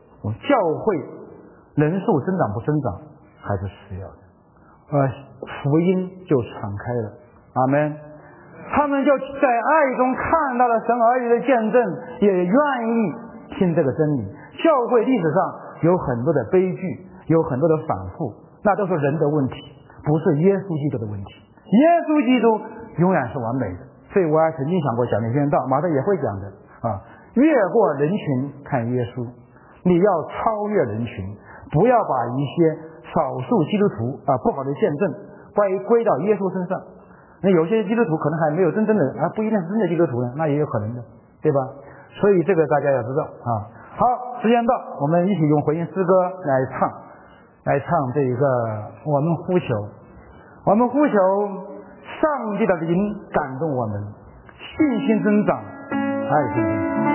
人数增长不增长还是次要的。福音就敞开了，阿们。他们就在爱中看到了神儿女的见证，也愿意听这个真理。教会历史上有很多的悲剧，有很多的反复，那都是人的问题，不是耶稣基督的问题。耶稣基督永远是完美的。所以我还曾经想过讲那篇道，马上也会讲的越过人群看耶稣，你要超越人群，不要把一些少数基督徒不好的见证归到耶稣身上。那有些基督徒可能还没有真正的不一定是真的基督徒呢，那也有可能的，对吧？所以这个大家要知道好，时间到，我们一起用回应诗歌来唱这一个我们呼求上帝的灵感动我们，信心增长，爱心增长。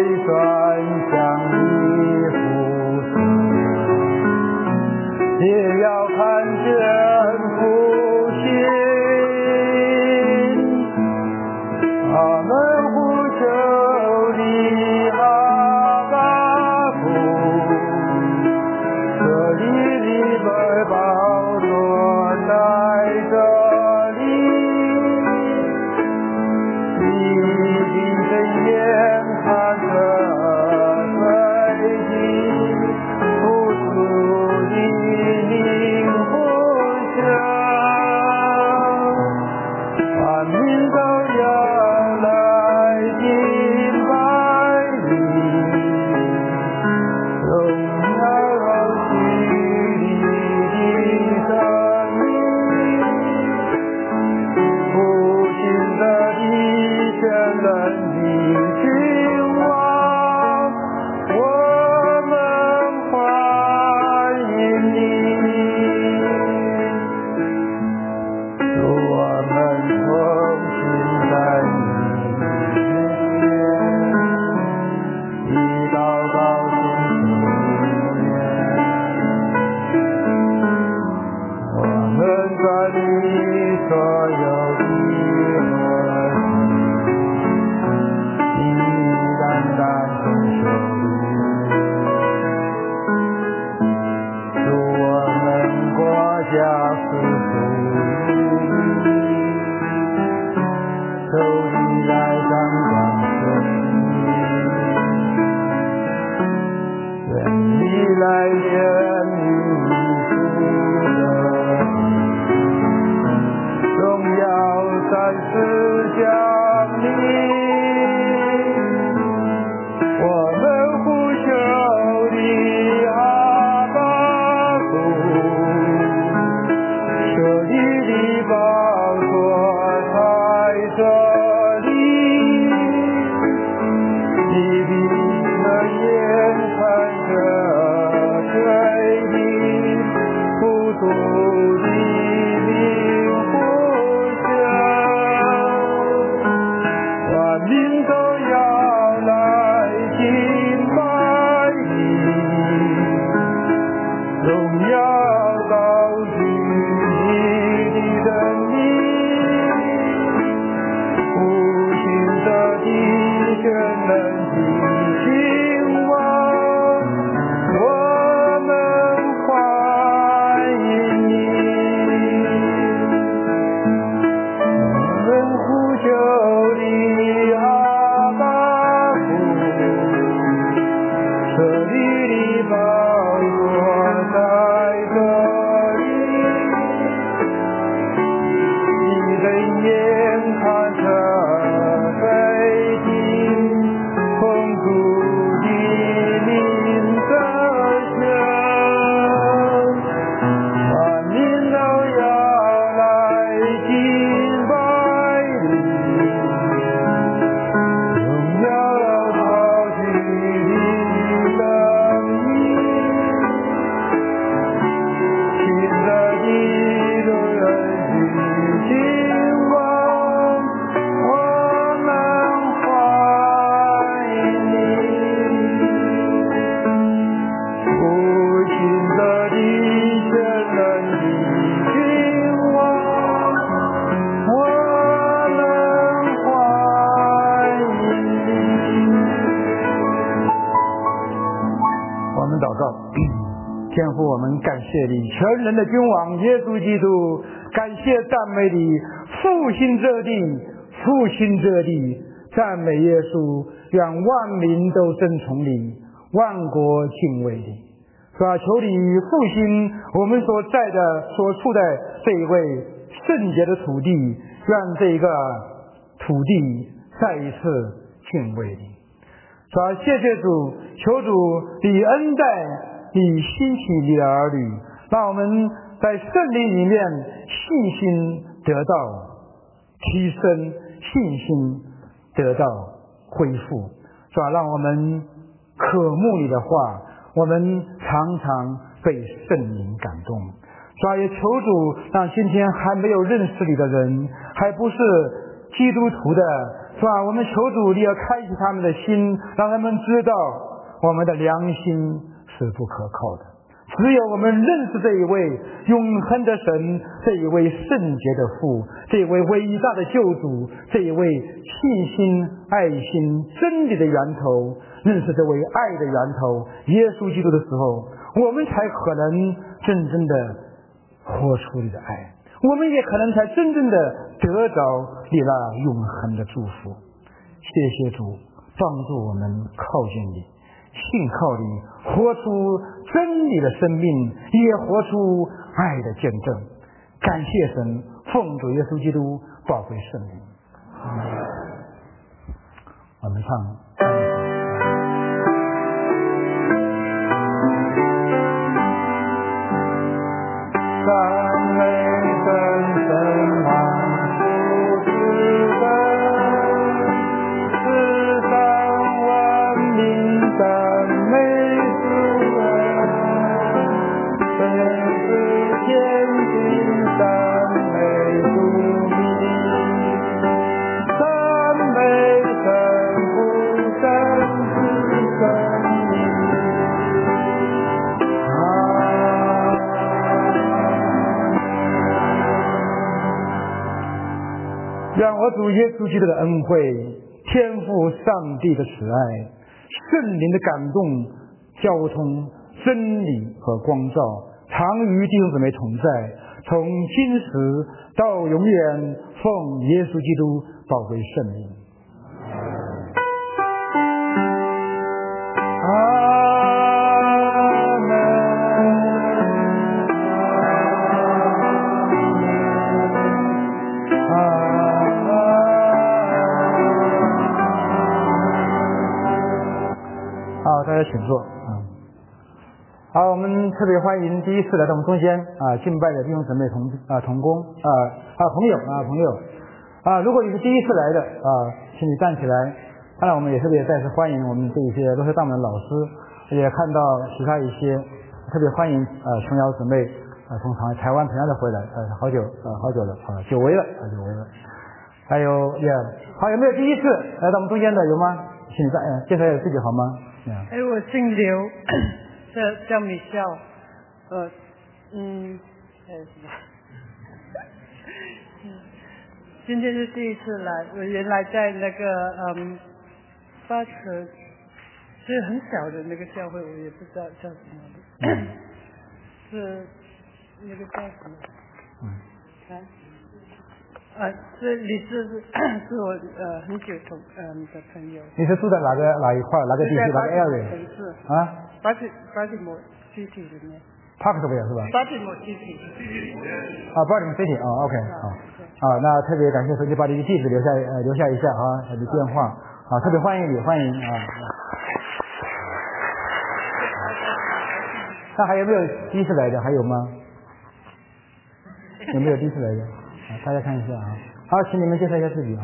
转向你扶持，也要看见复兴。他们呼求你阿爸父，这里你们宝座在这里，你的眼看着水滴付出你灵魂香，万民都要来敬拜你，荣耀许你的生命，复兴的地全人的君王，我们欢迎你，主我们同行在你面前，以祷告敬求我们专利所有的恶行，单单承受主我们国家是属于求你来掌管生命，愿你来怜悯主的荣耀暂时降临，我们呼求你阿爸父，这里的宝座在这里，你的眼看着水滴付出的灵魂香，万民都要来敬拜你，荣耀高举你的真理，复兴的地全能的君王，我们欢迎你，我们呼求你阿爸父，这里的宝座在这里，你的眼看着水滴丰足的灵真香，万民都要来敬拜你，荣耀高举你的名，亲热的众人的君王，我们欢迎你，复兴的地全人的君王，我们欢迎你。我们祷告，天父，我们感谢你，全人的君王耶稣基督，感谢赞美你，复兴这地，复兴这地，赞美耶稣，愿万民都遵从你，万国敬畏你。是吧？求你复兴我们所在的、所处的这一位圣洁的土地，让这一个土地再一次敬畏你。是吧？谢谢主，求主你恩待你兴起你的儿女，让我们在圣灵里面信心得到提升，信心得到恢复，是吧？让我们渴慕你的话，我们常常被圣灵感动，是吧？也求主让今天还没有认识你的人，还不是基督徒的，是吧？我们求主你要开启他们的心，让他们知道我们的良心是不可靠的。只有我们认识这一位永恒的神，这一位圣洁的父，这一位伟大的救主，这一位信心、爱心、真理的源头，认识这位爱的源头耶稣基督的时候，我们才可能真正的活出你的爱，我们也可能才真正的得着你那永恒的祝福。谢谢主帮助我们靠近你，信靠你，活出真理的生命，也活出爱的见证。感谢神，奉主耶稣基督宝贵圣名。我们唱赞美神神王主之本，世上万民赞美主恩，真是天君赞美主名，赞美神父神之神明。让我主耶稣基督的恩惠、天父上帝的慈爱、圣灵的感动、交通、真理和光照，常与弟兄姊妹同在，从今时到永远，奉耶稣基督宝贵圣名。大家请坐。好，我们特别欢迎第一次来到我们中间敬拜的弟兄姊妹同工朋友如果你是第一次来的请你站起来。当然我们也特别再次欢迎我们这一些罗斯大门的老师，也看到其他一些特别欢迎琼瑶姊妹从台湾平安的回来好久了久违了。还有好，有没有第一次来到我们中间的？有吗？请你介绍一下自己好吗？ 我姓刘，叫米笑，今天是第一次来，我原来在那个巴城，是很小的那个教会，我也不知道叫什么的，是那个叫什么？是我很久的朋友。你是住在哪一块哪个地区哪个 area？ 城市Baltimore City 里面。Parksville 是吧？ Baltimore City。Baltimore City OK 好。那特别感谢手机把你的地址留下一下你的电话特别欢迎你那还有没有第一次来的？还有吗？有没有第一次来的？大家看一下好，请你们介绍一下自己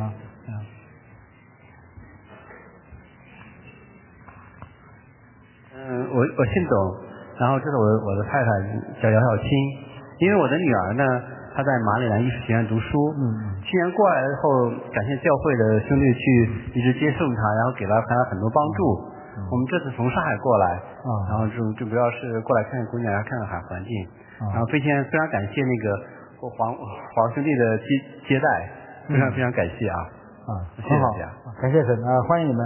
我姓董，然后这是我的太太叫姚小青。因为我的女儿呢，她在马里兰艺术学院读书，去年过来后，感谢教会的兄弟去一直接送她，然后给了她很多帮助。我们这次从上海过来，然后就主要是过来看看姑娘，然后看看海环境。然后非常感谢那个黄兄弟的接待，非常感谢谢谢大家， 感谢神欢迎你们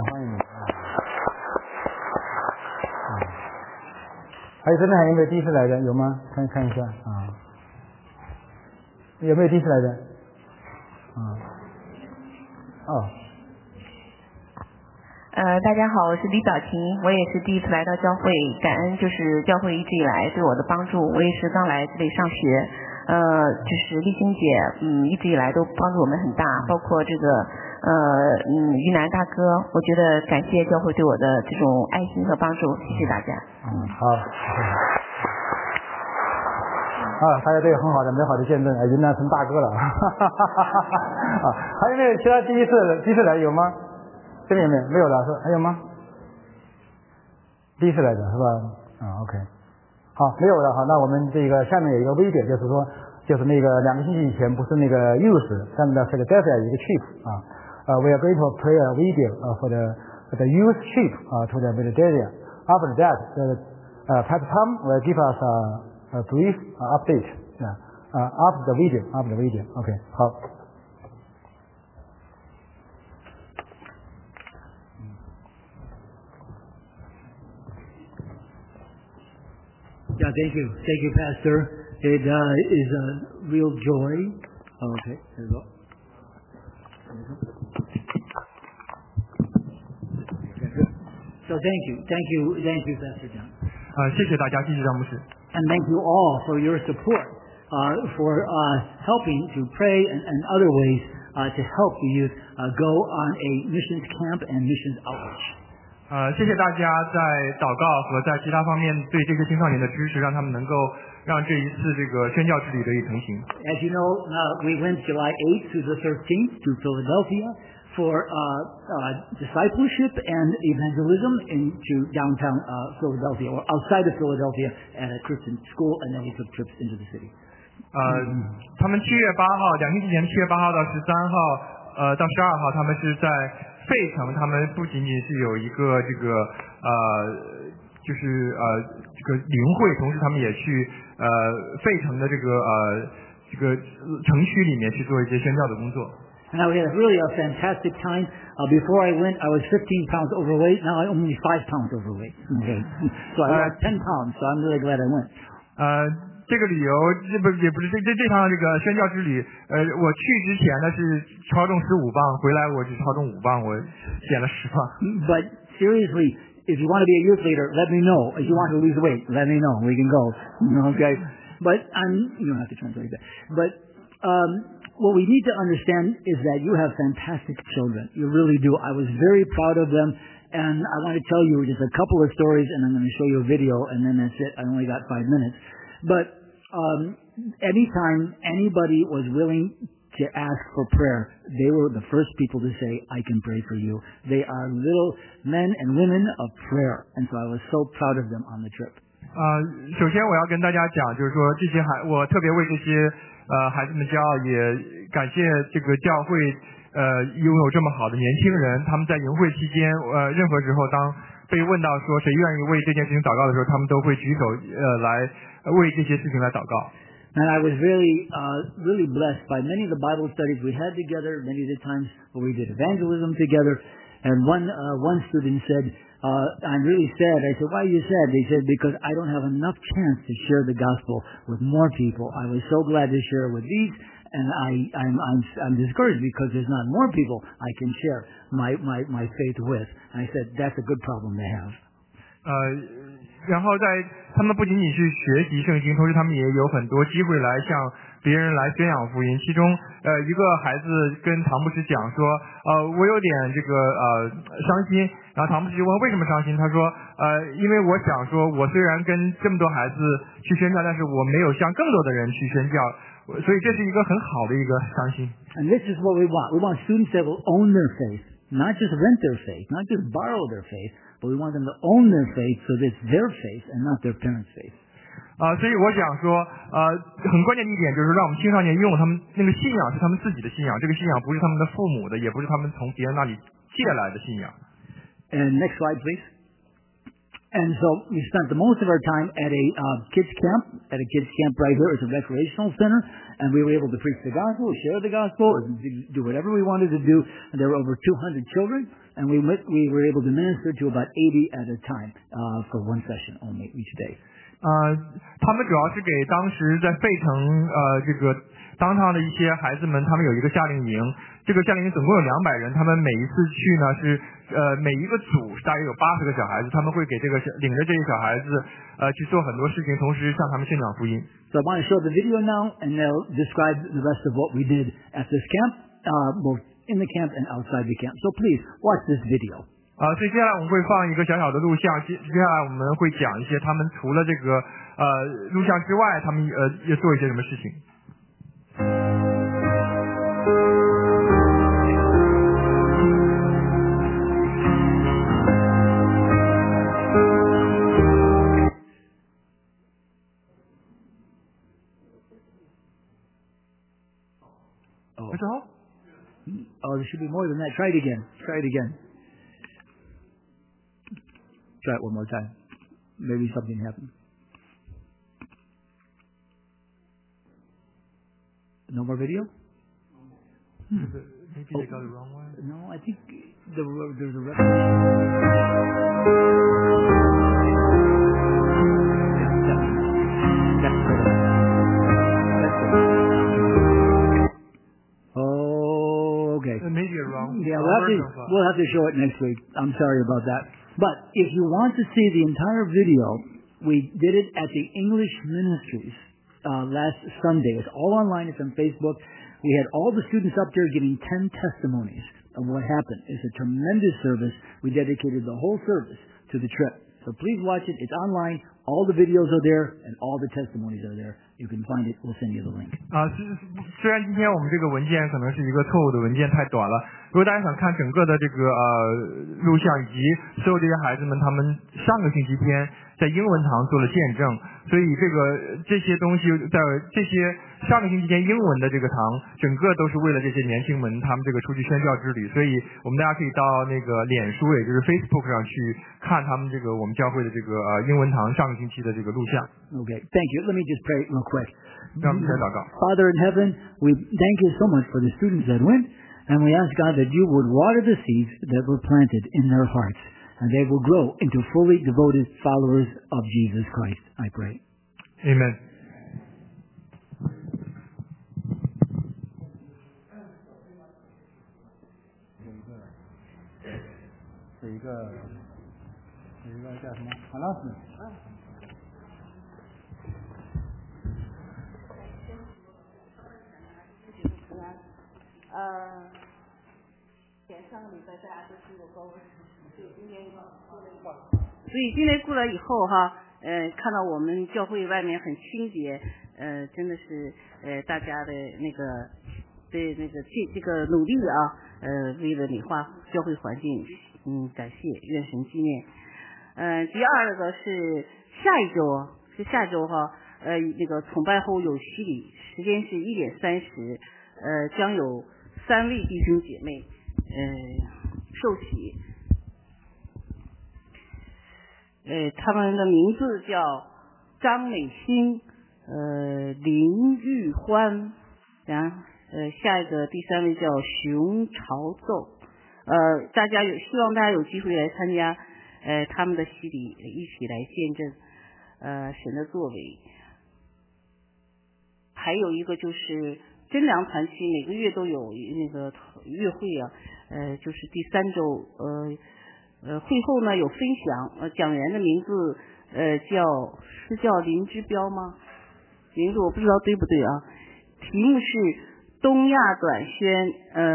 还有这边还有没有第一次来的？有吗？看一下有没有第一次来的？ 大家好，我是李小琴，我也是第一次来到教会，感恩就是教会一直以来对我的帮助，我也是刚来这里上学，就是丽欣姐，一直以来都帮助我们很大，包括这个于南大哥，我觉得感谢教会对我的这种爱心和帮助，谢谢大家。 好。大家都有很好的美好的见证云南成大哥了还有没有其他第一次来有吗？这边有没有了？还有吗？第一次来的是吧？OK。好，没有了。好，那我们这个下面有一个微点，就是说就是那个2个星期以前不是那个 youth 在那 Philadelphia 有一个 trip 啊we are going to play a video for the youth trip to the Philadelphia. After that, Pastor Tom will give us a brief update after the video. Okay, 好。 Yeah, thank you, Pastor. It is a real joy. Okay, there you go. So thank you, Pastor John. 谢谢大家，谢谢张牧师。 And thank you all for your support, for helping to pray and other ways to help the youth go on a missions camp and missions outreach. 谢谢大家在祷告和在其他方面对这些青少年的支持，让他们能够让这一次这个宣教之旅得以成行。 As you know, we went July 8th through the 13th to Philadelphia for discipleship and evangelism into downtown Philadelphia or outside of Philadelphia at a Christian school, and then we took trips into the city. 他们7月8号，2星期前7月8号到13号，到12号，他们是在费城，他们不仅仅是有一个这个这个灵会，同时他们也去费城的这个城区里面去做一些宣教的工作。 Now we had really a fantastic time. Before I went, I was 15 pounds overweight. Now I'm only 5 pounds overweight. Okay, so I lost 10 pounds. So I'm really glad I went. 这个旅游也不是这趟这个宣教之旅，我去之前呢是超重15磅，回来我只超重5磅，我减了10磅。 But seriously, if you want to be a youth leader, let me know. If you want to lose weight, let me know. We can go. Okay, but you don't have to translate that. But what we need to understand is that you have fantastic children. You really do. I was very proud of them. And I want to tell you just a couple of stories, and I'm going to show you a video, and then that's it. I only got 5 minutes. But anytime anybody was willing to ask for prayer, they were the first people to say, I can pray for you. They are little men and women of prayer. And so I was so proud of them on the trip. 首先我要跟大家讲，就是说这些我特别为这些孩子们骄傲，也感谢这个教会拥有这么好的年轻人。他们在营会期间任何时候当被问到说谁愿意为这件事情祷告的时候，他们都会举手来为这些事情来祷告。 And I was really blessed by many of the Bible studies we had together, many of the times where we did evangelism together. And one student said, I'm really sad. I said, why are you sad? They said, because I don't have enough chance to share the gospel with more people. I was so glad to share with these, and I'm discouraged because there's not more people I can share my faith with. And I said, that's a good problem to have. 然后他们不仅仅是学习圣经，同时他们也有很多机会来向别人来宣扬福音。其中一个孩子跟唐牧师讲说，我有点这个伤心。然后唐牧师就问为什么伤心，他说因为我想说，我虽然跟这么多孩子去宣教，但是我没有向更多的人去宣教，所以这是一个很好的一个伤心。 And this is what we want. We want students that will own their faith, not just rent their faith, not just borrow their faith.But we want them to own their faith so that it's their faith and not their parents' faith. 所以我想说，很关键的一点就是让我们青少年拥有他们那个信仰是他们自己的信仰，这个信仰不是他们的父母的，也不是他们从别人那里借来的信仰。 And next slide, please. And so we spent the most of our time at a kids camp right here. It's a recreational center, and we were able to preach the gospel, share the gospel, do whatever we wanted to do. And there were over 200 children.And we were able to minister to about 80 at a time for one session only each day. 他们主要是给当时在费城这个当趟的一些孩子们，他们有一个夏令营。这个夏令营总共有200人，他们每一次去呢是每一个组大约有80个小孩子，他们会给领着这些小孩子去做很多事情，同时向他们宣讲福音。 So I want to show the video now, and they'll describe the rest of what we did at this camp, both in the camp and outside the camp. So please watch this video. 所以接下来我们会放一个小小的录像，接下来我们会讲一些他们除了这个录像之外，他们也做一些什么事情。 Oh, there should be more than that. Try it again. Try it again. Try it one more time. Maybe something happened. No more video? Maybe they got the wrong one. No, I think there's a Oh, okay. Maybe a wrong. Yeah, we'll have to show it next week. I'm sorry about that. But if you want to see the entire video, we did it at the English Ministries last Sunday. It's all online. It's on Facebook. We had all the students up there giving 10 testimonies of what happened. It's a tremendous service. We dedicated the whole service to the trip. So please watch it. It's online. All the videos are there, and all the testimonies are there. You can find it. We'll send you the link. 虽然今天我们这个文件可能是一个错误的文件，太短了。如果大家想看整个的这个录像以及所有这些孩子们他们上个星期天在英文堂做了见证，所以这些东西在这些上个星期天英文的这个堂，整个都是为了这些年轻们他们这个出去宣教之旅，所以我们大家可以到那个脸书，也就是 Facebook 上去看他们这个我们教会的这个英文堂上个星期的这个录像。 Okay, thank you. Let me just pray real quick. 让我们一起来祷告。 Father in heaven, we thank you so much for the students that went, and we ask God that you would water the seeds that were planted in their hearts, and they will grow into fully devoted followers of Jesus Christ. I pray. Amen. 是一个叫什么？韩老师。 前上个礼拜大家都去过高温，所以今天过来以后哈，看到我们教会外面很清洁，真的是大家的那个这个努力啊，为了美化教会环境，感谢愿神纪念。第二个是下周哈，那个崇拜后有洗礼，时间是1点30，将有3位弟兄姐妹受洗，他们的名字叫张美欣、林玉欢，然后下一个第3位叫熊朝奏，希望大家有机会来参加他们的洗礼，一起来见证神的作为。还有一个就是真良团契每个月都有那个月会啊，就是第3周，会后呢有分享，讲员的名字叫林之标吗？名字我不知道对不对啊？题目是东亚短宣，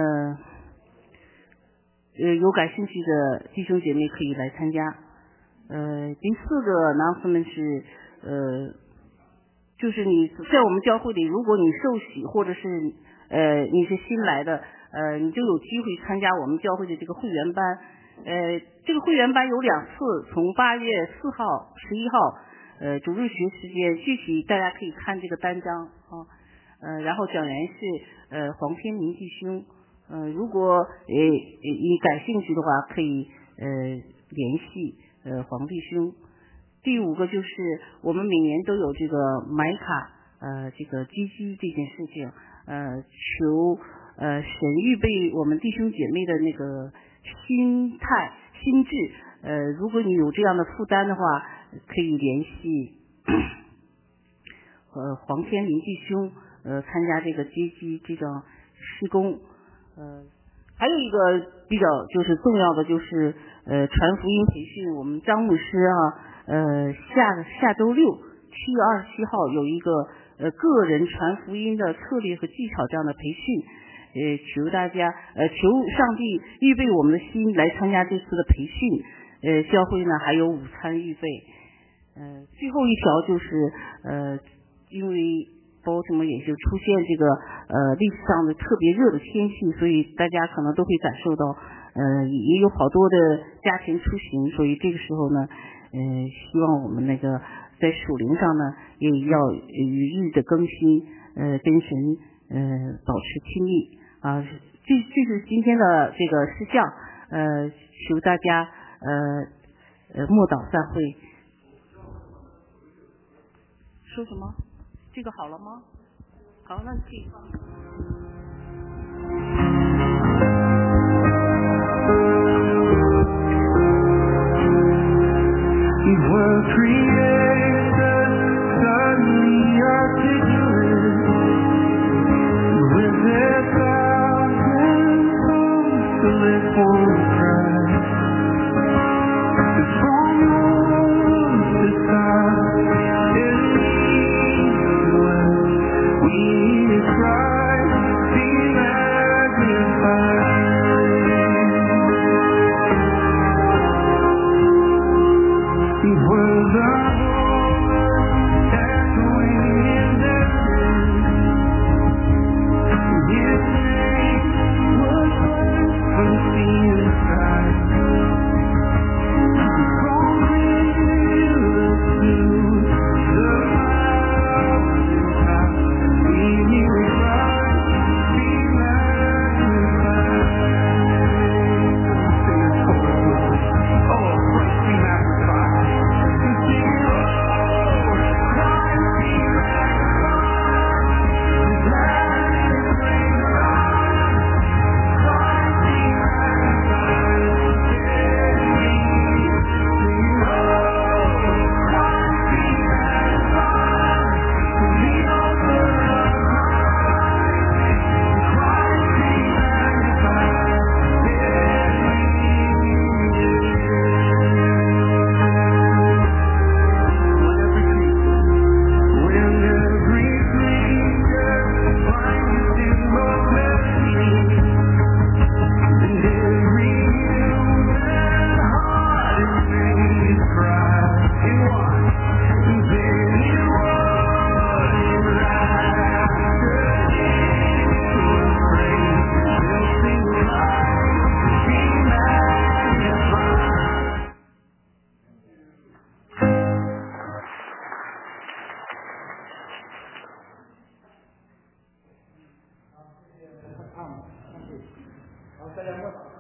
有感兴趣的弟兄姐妹可以来参加。第4个announcement是就是你在我们教会里，如果你受洗或者是你是新来的，你就有机会参加我们教会的这个会员班。这个会员班有2次，从8月4号、11号，主日学时间，具体大家可以看这个单张啊。然后讲员是黄天明弟兄，如果你感兴趣的话，可以联系黄弟兄。第5个就是我们每年都有这个买卡这个积积这件事情，求神预备我们弟兄姐妹的那个心态心智，如果你有这样的负担的话，可以联系黄天林弟兄参加这个积积这种施工。还有一个比较就是重要的就是传福音培训，我们张牧师啊。下周6，7月27号有一个个人传福音的策略和技巧这样的培训，求大家求上帝预备我们的心来参加这次的培训。教会呢还有午餐预备。最后一条就是因为Baltimore也就出现这个历史上的特别热的天气，所以大家可能都会感受到也有好多的家庭出行，所以这个时候呢希望我们那个在属灵上呢也要与日的更新，跟神保持亲密啊， 这是今天的这个施教，求大家默祷散会。说什么？这个好了吗？好，那这个。 We were created suddenly articulate with their thousands songs to live for Christ. From womb to side, in we Christ be magnified. We were the moment echoing in their His name was placed from sea and sky. From river to the mountain top, we knew Christ be magnified. Sing this chorus. Oh, Christ be magnified. Hasta la próxima.